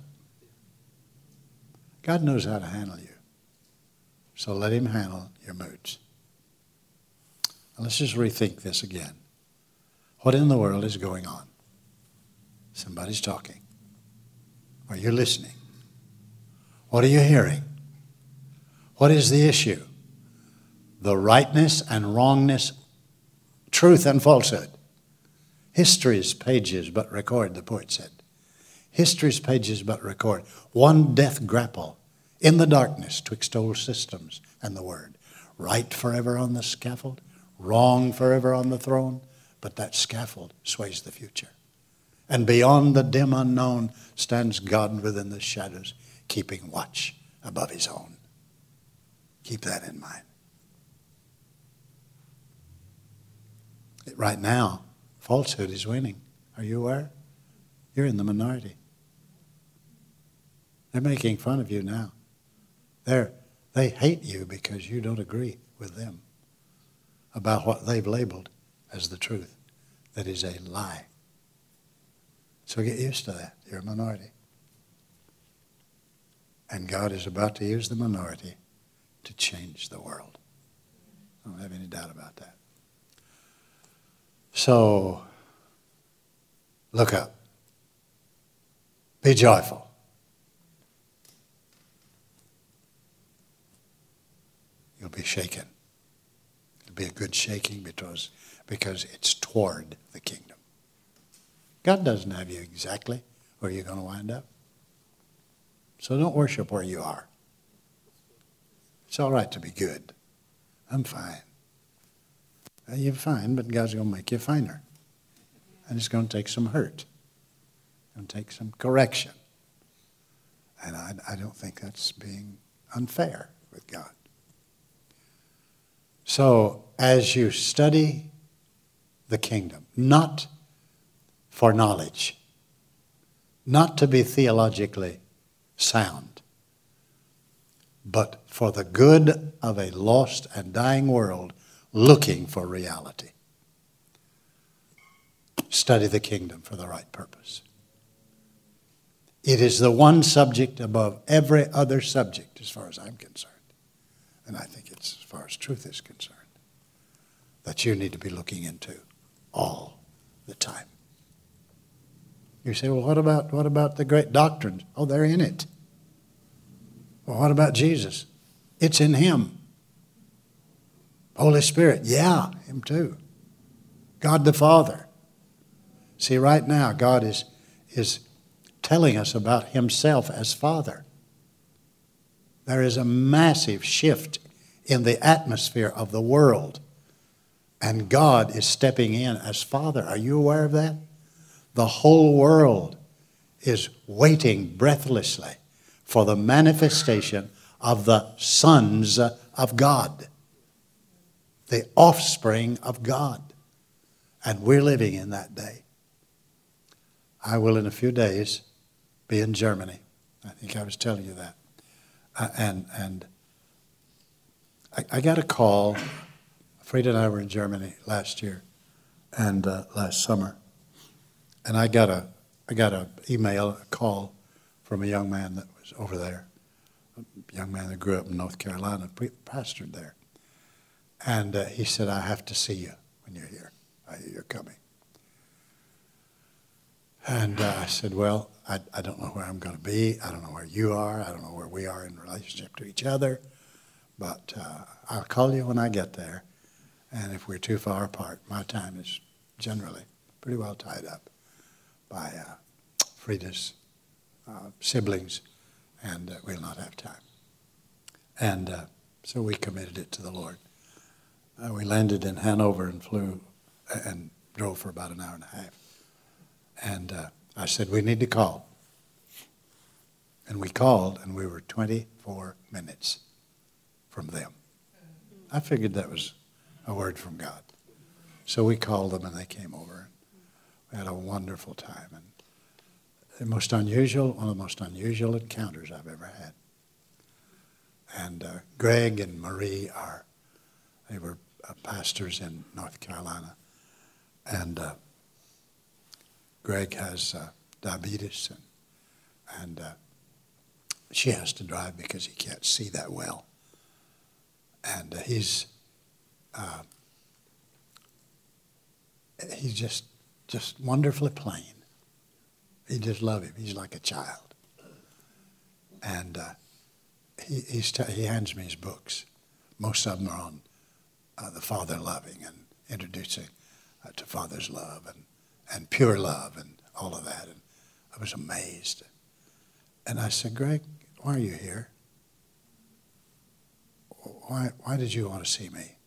God knows how to handle you. So let Him handle your moods. Now let's just rethink this again. What in the world is going on? Somebody's talking. Are you listening? What are you hearing? What is the issue? The rightness and wrongness, truth and falsehood. History's pages but record, the poet said. History's pages but record. One death grapple in the darkness twixt old systems and the word. Right forever on the scaffold, wrong forever on the throne, but that scaffold sways the future. And beyond the dim unknown stands God within the shadows, keeping watch above His own. Keep that in mind. Right now, falsehood is winning. Are you aware? You're in the minority. They're making fun of you now. They're, they hate you because you don't agree with them about what they've labeled as the truth. That is a lie. So get used to that. You're a minority. And God is about to use the minority to change the world. I don't have any doubt about that. So, look up. Be joyful. You'll be shaken. It'll be a good shaking because, because it's toward the kingdom. God doesn't have you exactly where you're going to wind up. So don't worship where you are. It's all right to be good. I'm fine. Well, you're fine, but God's going to make you finer. And it's going to take some hurt. It's going to take some correction. And I, I don't think that's being unfair with God. So as you study the kingdom, not for knowledge, not to be theologically sound, but for the good of a lost and dying world looking for reality. Study the kingdom for the right purpose. It is the one subject above every other subject as far as I'm concerned. And I think it's as far as truth is concerned, that you need to be looking into all the time. You say, well, what about what about the great doctrines? Oh, they're in it. Well, what about Jesus? It's in Him. Holy Spirit, yeah, Him too. God the Father. See, right now, God is, is telling us about Himself as Father. There is a massive shift in the atmosphere of the world, and God is stepping in as Father. Are you aware of that? The whole world is waiting breathlessly for the manifestation of the sons of God, the offspring of God. And we're living in that day. I will in a few days be in Germany. I think I was telling you that. Uh, and and I, I got a call. Frida and I were in Germany last year and uh, last summer. And I got a I got an email, a call from a young man that was over there, a young man that grew up in North Carolina, pastored there. And uh, he said, I have to see you when you're here. I hear you're coming. And uh, I said, well, I, I don't know where I'm going to be. I don't know where you are. I don't know where we are in relationship to each other. But uh, I'll call you when I get there. And if we're too far apart, my time is generally pretty well tied up by uh, Frida's uh, siblings, and uh, we'll not have time. And uh, so we committed it to the Lord. Uh, we landed in Hanover and flew and drove for about an hour and a half. And uh, I said, we need to call. And we called, and we were twenty-four minutes from them. I figured that was a word from God. So we called them, and they came over. We had a wonderful time. And the most unusual, one of the most unusual encounters I've ever had. And uh, Greg and Marie are, they were uh, pastors in North Carolina. And uh, Greg has uh, diabetes, and, and uh, she has to drive because he can't see that well. And uh, he's uh, he's just just wonderfully plain. You just love him. He's like a child. And uh, he he's t- he hands me his books. Most of them are on uh, the Father loving and introducing uh, to Father's love and, and pure love and all of that. And I was amazed. And I said, Greg, why are you here? Why, why did you want to see me?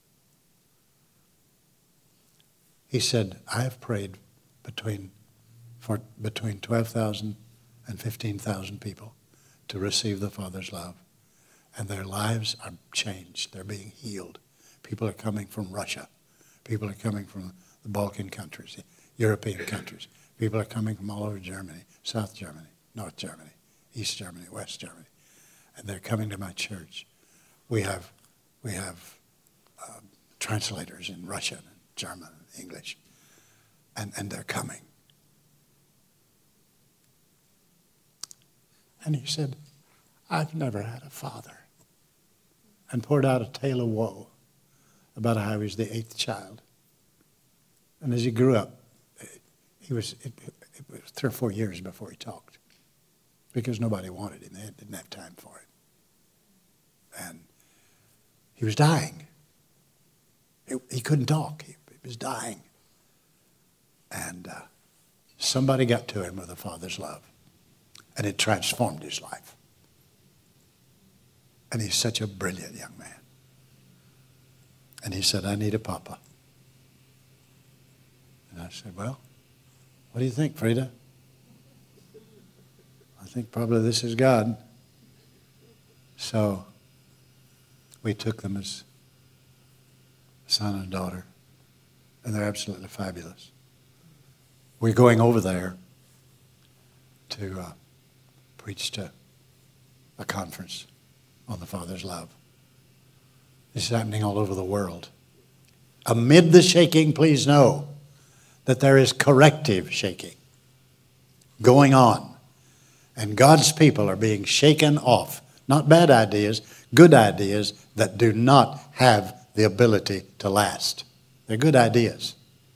He said, I have prayed between for between twelve thousand and fifteen thousand people to receive the Father's love. And their lives are changed. They're being healed. People are coming from Russia. People are coming from the Balkan countries, the European countries. People are coming from all over Germany, South Germany, North Germany, East Germany, West Germany. And they're coming to my church. We have, we have uh, translators in Russian and German and English. And, and they're coming. And he said, I've never had a father. And poured out a tale of woe about how he was the eighth child. And as he grew up, he was, it, it was three or four years before he talked. Because nobody wanted him. They didn't have time for him. And he was dying. He, he couldn't talk. He, he was dying. And uh, somebody got to him with the Father's love. And it transformed his life. And he's such a brilliant young man. And he said, I need a papa. And I said, well, what do you think, Frida? I think probably this is God. So we took them as son and daughter. And they're absolutely fabulous. We're going over there to uh, preach to a conference on the Father's love. This is happening all over the world. Amid the shaking, please know that there is corrective shaking going on. And God's people are being shaken off. Not bad ideas, good ideas that do not have the ability to last. They're good ideas.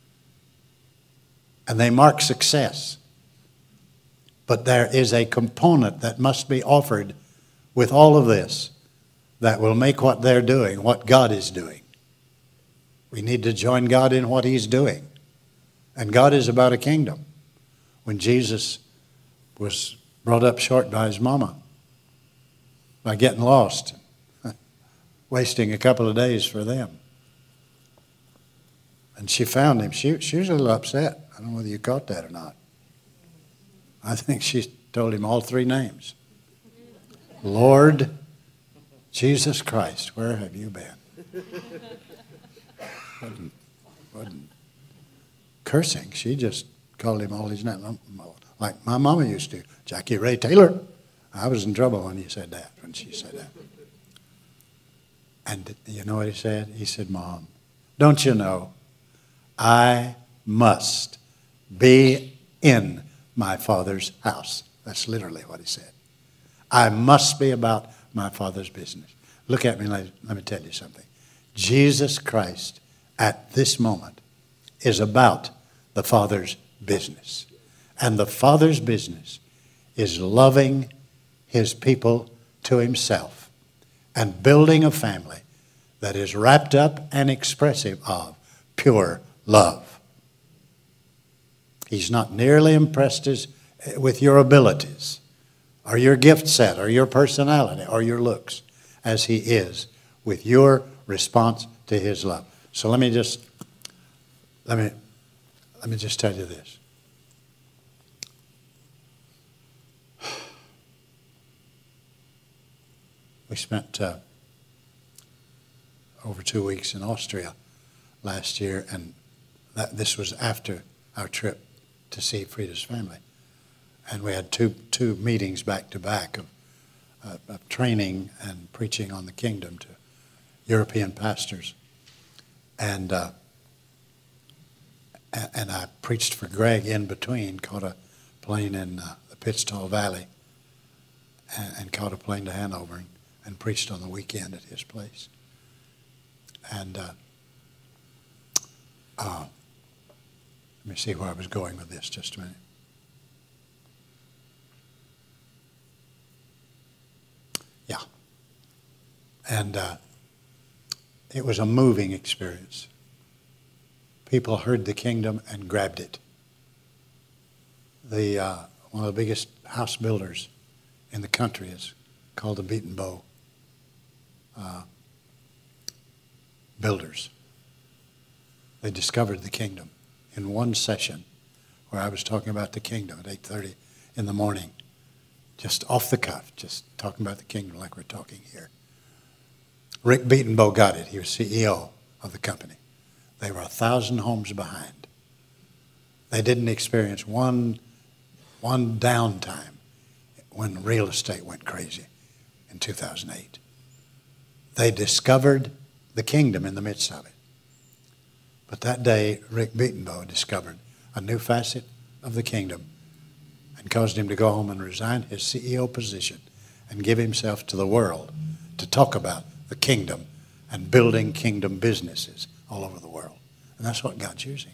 And they mark success. But there is a component that must be offered with all of this that will make what they're doing what God is doing. We need to join God in what He's doing. And God is about a kingdom. When Jesus was brought up short by his mama by getting lost, wasting a couple of days for them. And she found him. She, she was a little upset. I don't know whether you caught that or not. I think she told him all three names. Lord Jesus Christ, where have you been? Wasn't, wasn't cursing. She just called him all his names. Like my mama used to. Jackie Ray Taylor. I was in trouble when he said that, when she said that. And you know what he said? He said, Mom, don't you know, I must be in my Father's house. That's literally what he said. I must be about my Father's business. Look at me, let, let me tell you something. Jesus Christ at this moment is about the Father's business. And the Father's business is loving his people to himself and building a family that is wrapped up and expressive of pure love. He's not nearly impressed as, with your abilities or your gift set or your personality or your looks as he is with your response to his love. So let me just let me let me just tell you this. We spent uh, over two weeks in Austria last year, and that, this was after our trip to see Frida's family. And we had two two meetings back to back of, uh, of training and preaching on the kingdom to European pastors. And uh, and I preached for Greg in between, caught a plane in uh, the Pitztal Valley and, and caught a plane to Hanover and, and preached on the weekend at his place. And uh, uh, let me see where I was going with this just a minute. Yeah. And uh, it was a moving experience. People heard the kingdom and grabbed it. The uh, one of the biggest house builders in the country is called the Beaton Bow uh, Builders. They discovered the kingdom in one session where I was talking about the kingdom at eight thirty in the morning, just off the cuff, just talking about the kingdom like we're talking here. Rick Beaton Bow got it. He was C E O of the company. They were a thousand homes behind. They didn't experience one, one downtime when real estate went crazy in two thousand eight. They discovered the kingdom in the midst of it. But that day, Rick Beaton Bow discovered a new facet of the kingdom and caused him to go home and resign his C E O position and give himself to the world to talk about the kingdom and building kingdom businesses all over the world. And that's what God's using.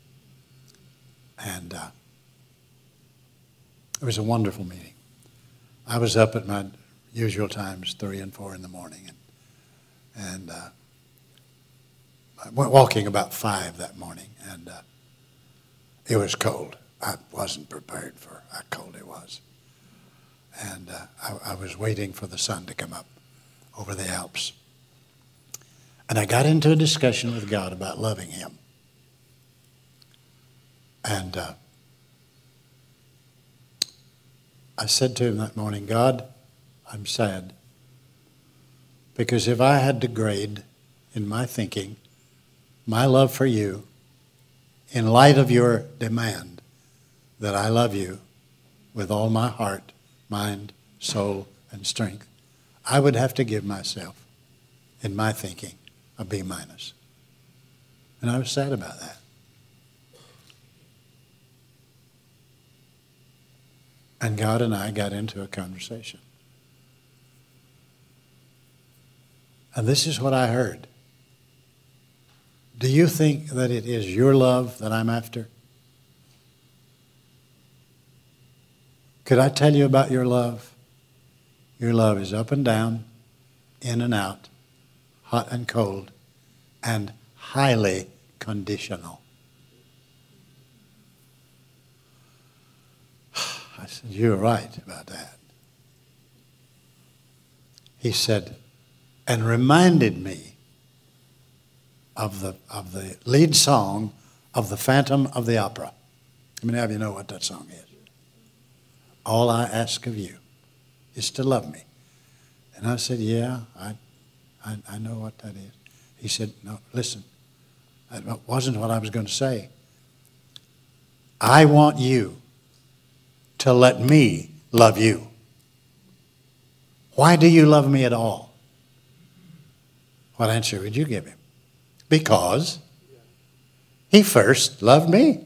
And uh, it was a wonderful meeting. I was up at my usual times, three and four in the morning, and, and uh, I went walking about five that morning, and uh, it was cold. I wasn't prepared for how cold it was. And uh, I, I was waiting for the sun to come up over the Alps. And I got into a discussion with God about loving him. And uh, I said to him that morning, God, I'm sad. Because if I had to grade in my thinking my love for you in light of your demand that I love you with all my heart, mind, soul, and strength, I would have to give myself, in my thinking, a B minus. And I was sad about that. And God and I got into a conversation. And this is what I heard. Do you think that it is your love that I'm after? Could I tell you about your love? Your love is up and down, in and out, hot and cold, and highly conditional. I said, you're right about that. He said, and reminded me of the of the lead song of the Phantom of the Opera. How many of you know what that song is? All I ask of you is to love me. And I said, yeah, I, I, I know what that is. He said, no, listen, that wasn't what I was going to say. I want you to let me love you. Why do you love me at all? What answer would you give him? Because he first loved me.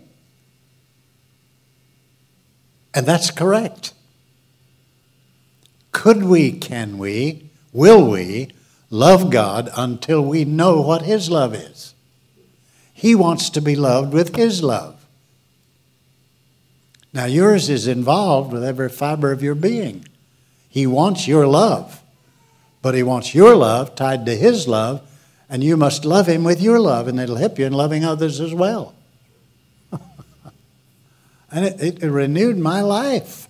And that's correct. Could we, can we, will we love God until we know what his love is? He wants to be loved with his love. Now yours is involved with every fiber of your being. He wants your love, but he wants your love tied to his love, and you must love him with your love, and it'll help you in loving others as well. And it, it, it renewed my life.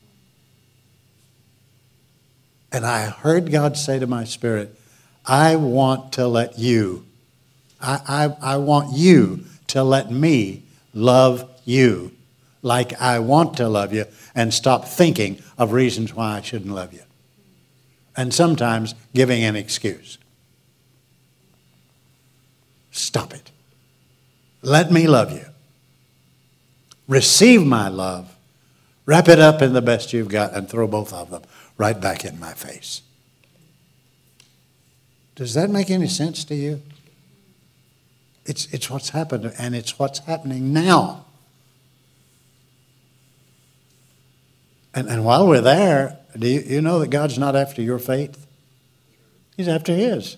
And I heard God say to my spirit, I want to let you, I, I, I want you to let me love you like I want to love you, and stop thinking of reasons why I shouldn't love you. And sometimes giving an excuse. Stop it. Let me love you. Receive my love. Wrap it up in the best you've got and throw both of them right back in my face. Does that make any sense to you? It's, it's what's happened, and it's what's happening now. And, and while we're there, do you, you know that God's not after your faith? He's after his.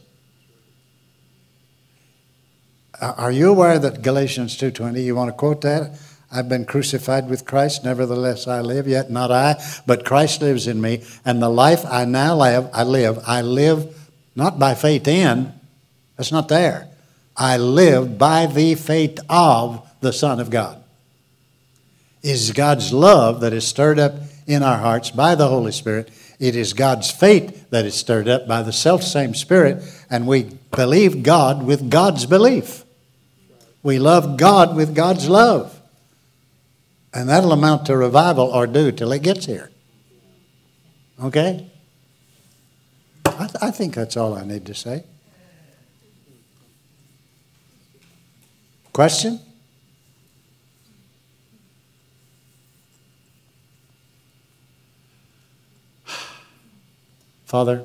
Are you aware that Galatians two twenty, you want to quote that? I've been crucified with Christ, nevertheless I live, yet not I, but Christ lives in me. And the life I now live, I live, I live not by faith in, that's not there. I live by the faith of the Son of God. It is God's love that is stirred up in our hearts by the Holy Spirit. It is God's faith that is stirred up by the self-same Spirit, and we believe God with God's belief. We love God with God's love. And that'll amount to revival or do till it gets here. Okay? I, th- I think that's all I need to say. Question? Father,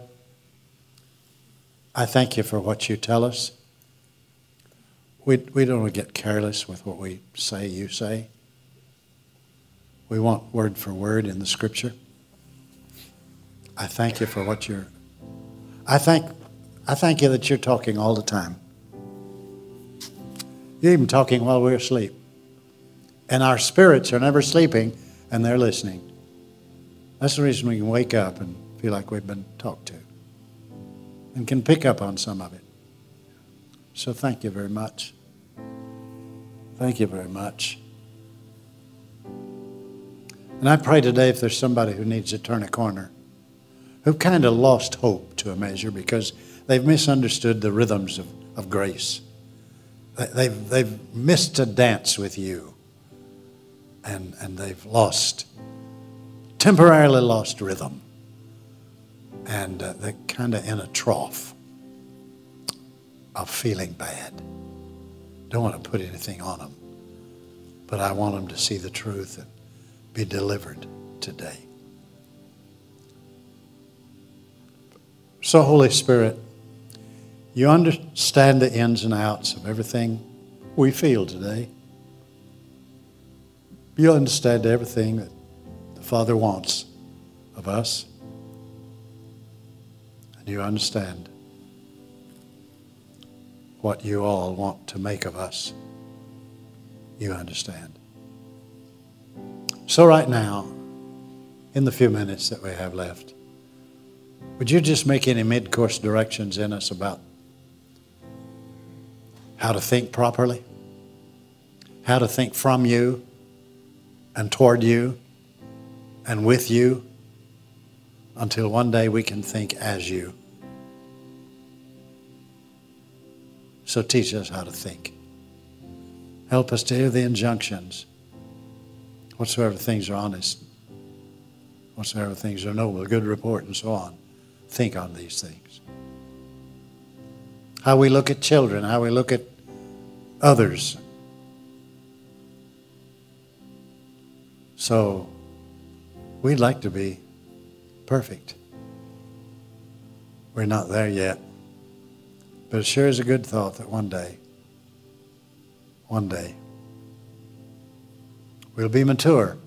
I thank you for what you tell us. We, we don't want to get careless with what we say, you say. We want word for word in the Scripture. I thank you for what you're... I thank, I thank you that you're talking all the time. You're even talking while we're asleep. And our spirits are never sleeping, and they're listening. That's the reason we can wake up and feel like we've been talked to and can pick up on some of it. So thank you very much. Thank you very much. And I pray today if there's somebody who needs to turn a corner, who've kind of lost hope to a measure because they've misunderstood the rhythms of, of grace. They've, they've missed a dance with you, and, and they've lost, temporarily lost rhythm. And uh, they're kind of in a trough of feeling bad. Don't want to put anything on them, but I want them to see the truth and be delivered today. So, Holy Spirit, you understand the ins and outs of everything we feel today. You understand everything that the Father wants of us. And you understand what you all want to make of us. You understand. So right now, in the few minutes that we have left, would you just make any mid-course directions in us about how to think properly, how to think from you and toward you and with you until one day we can think as you. So teach us how to think. Help us to hear the injunctions. Whatsoever things are honest, whatsoever things are noble, a good report, and so on. Think on these things. How we look at children, how we look at others. So, we'd like to be perfect. We're not there yet. But it sure is a good thought that one day, one day, we'll be mature.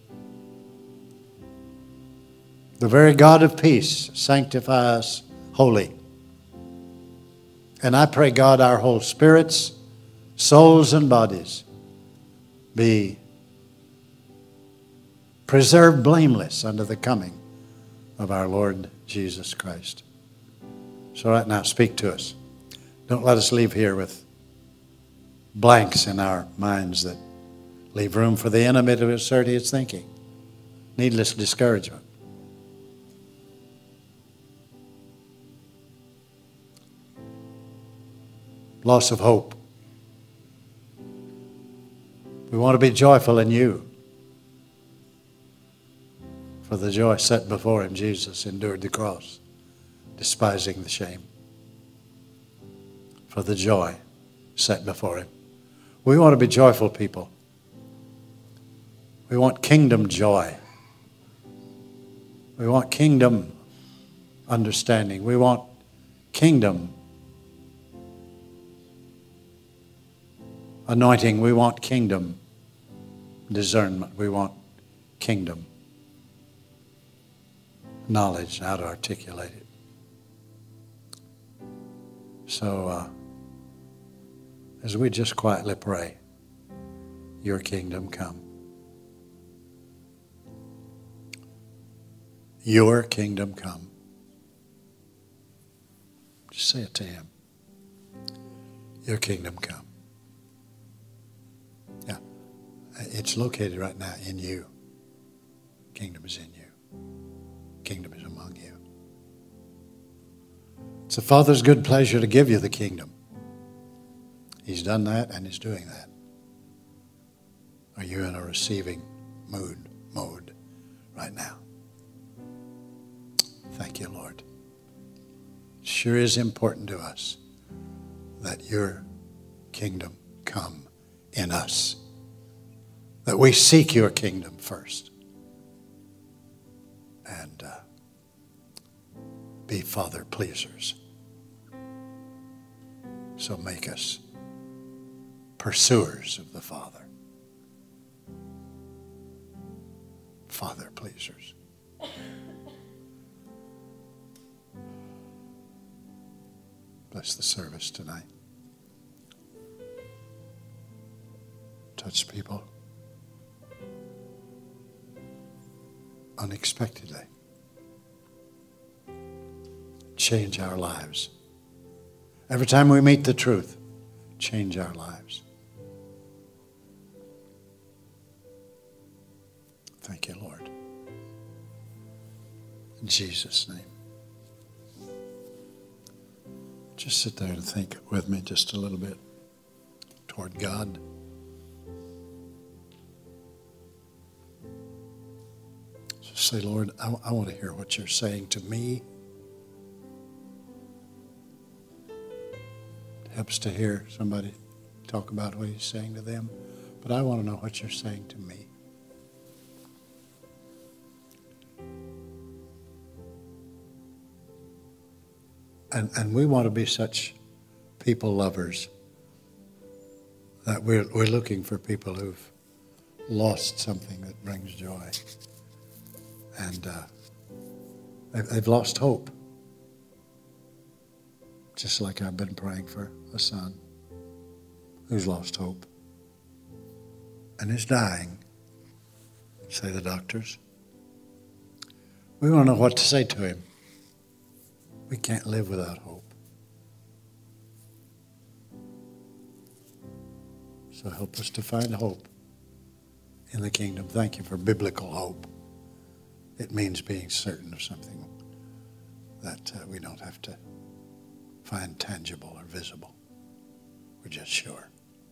The very God of peace sanctify us wholly. And I pray, God, our whole spirits, souls, and bodies be preserved blameless unto the coming of our Lord Jesus Christ. So right now, speak to us. Don't let us leave here with blanks in our minds that leave room for the enemy to assert his thinking. Needless discouragement. Loss of hope. We want to be joyful in you. For the joy set before him, Jesus endured the cross, despising the shame. For the joy set before him. We want to be joyful people. We want kingdom joy. We want kingdom understanding. We want kingdom anointing. We want kingdom discernment. We want kingdom knowledge, how to articulate it. So, uh, as we just quietly pray, your kingdom come. Your kingdom come. Just say it to him. Your kingdom come. Yeah. It's located right now in you. Kingdom is in you. Kingdom is among you. It's the Father's good pleasure to give you the kingdom. He's done that and he's doing that. Are you in a receiving mood, mode right now? Thank you, Lord. It sure is important to us that your kingdom come in us. That we seek your kingdom first. And uh, be Father pleasers. So make us pursuers of the Father. Father pleasers. Bless the service tonight. Touch people unexpectedly. Change our lives. Every time we meet the truth, change our lives. Thank you, Lord. In Jesus' name. Just sit there and think with me just a little bit toward God. Just say, Lord, I, I want to hear what you're saying to me. It helps to hear somebody talk about what he's saying to them. But I want to know what you're saying to me. And, and we want to be such people lovers that we're, we're looking for people who've lost something that brings joy. And uh, they've, they've lost hope. Just like I've been praying for a son who's lost hope. And is dying, say the doctors. We want to know what to say to him. We can't live without hope. So help us to find hope in the kingdom. Thank you for biblical hope. It means being certain of something that uh, we don't have to find tangible or visible. We're just sure.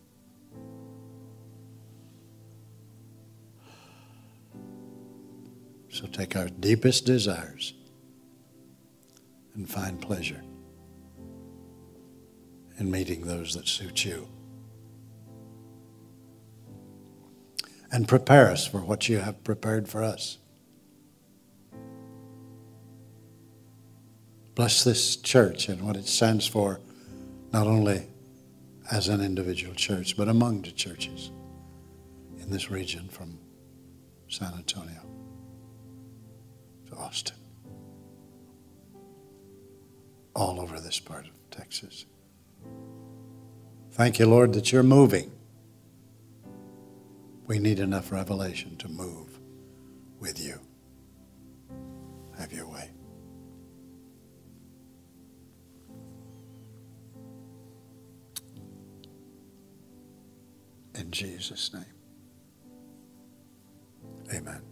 So take our deepest desires and find pleasure in meeting those that suit you. And prepare us for what you have prepared for us. Bless this church and what it stands for, not only as an individual church, but among the churches in this region from San Antonio to Austin, all over this part of Texas. Thank you, Lord, that you're moving. We need enough revelation to move with you. Have your way. In Jesus' name, amen.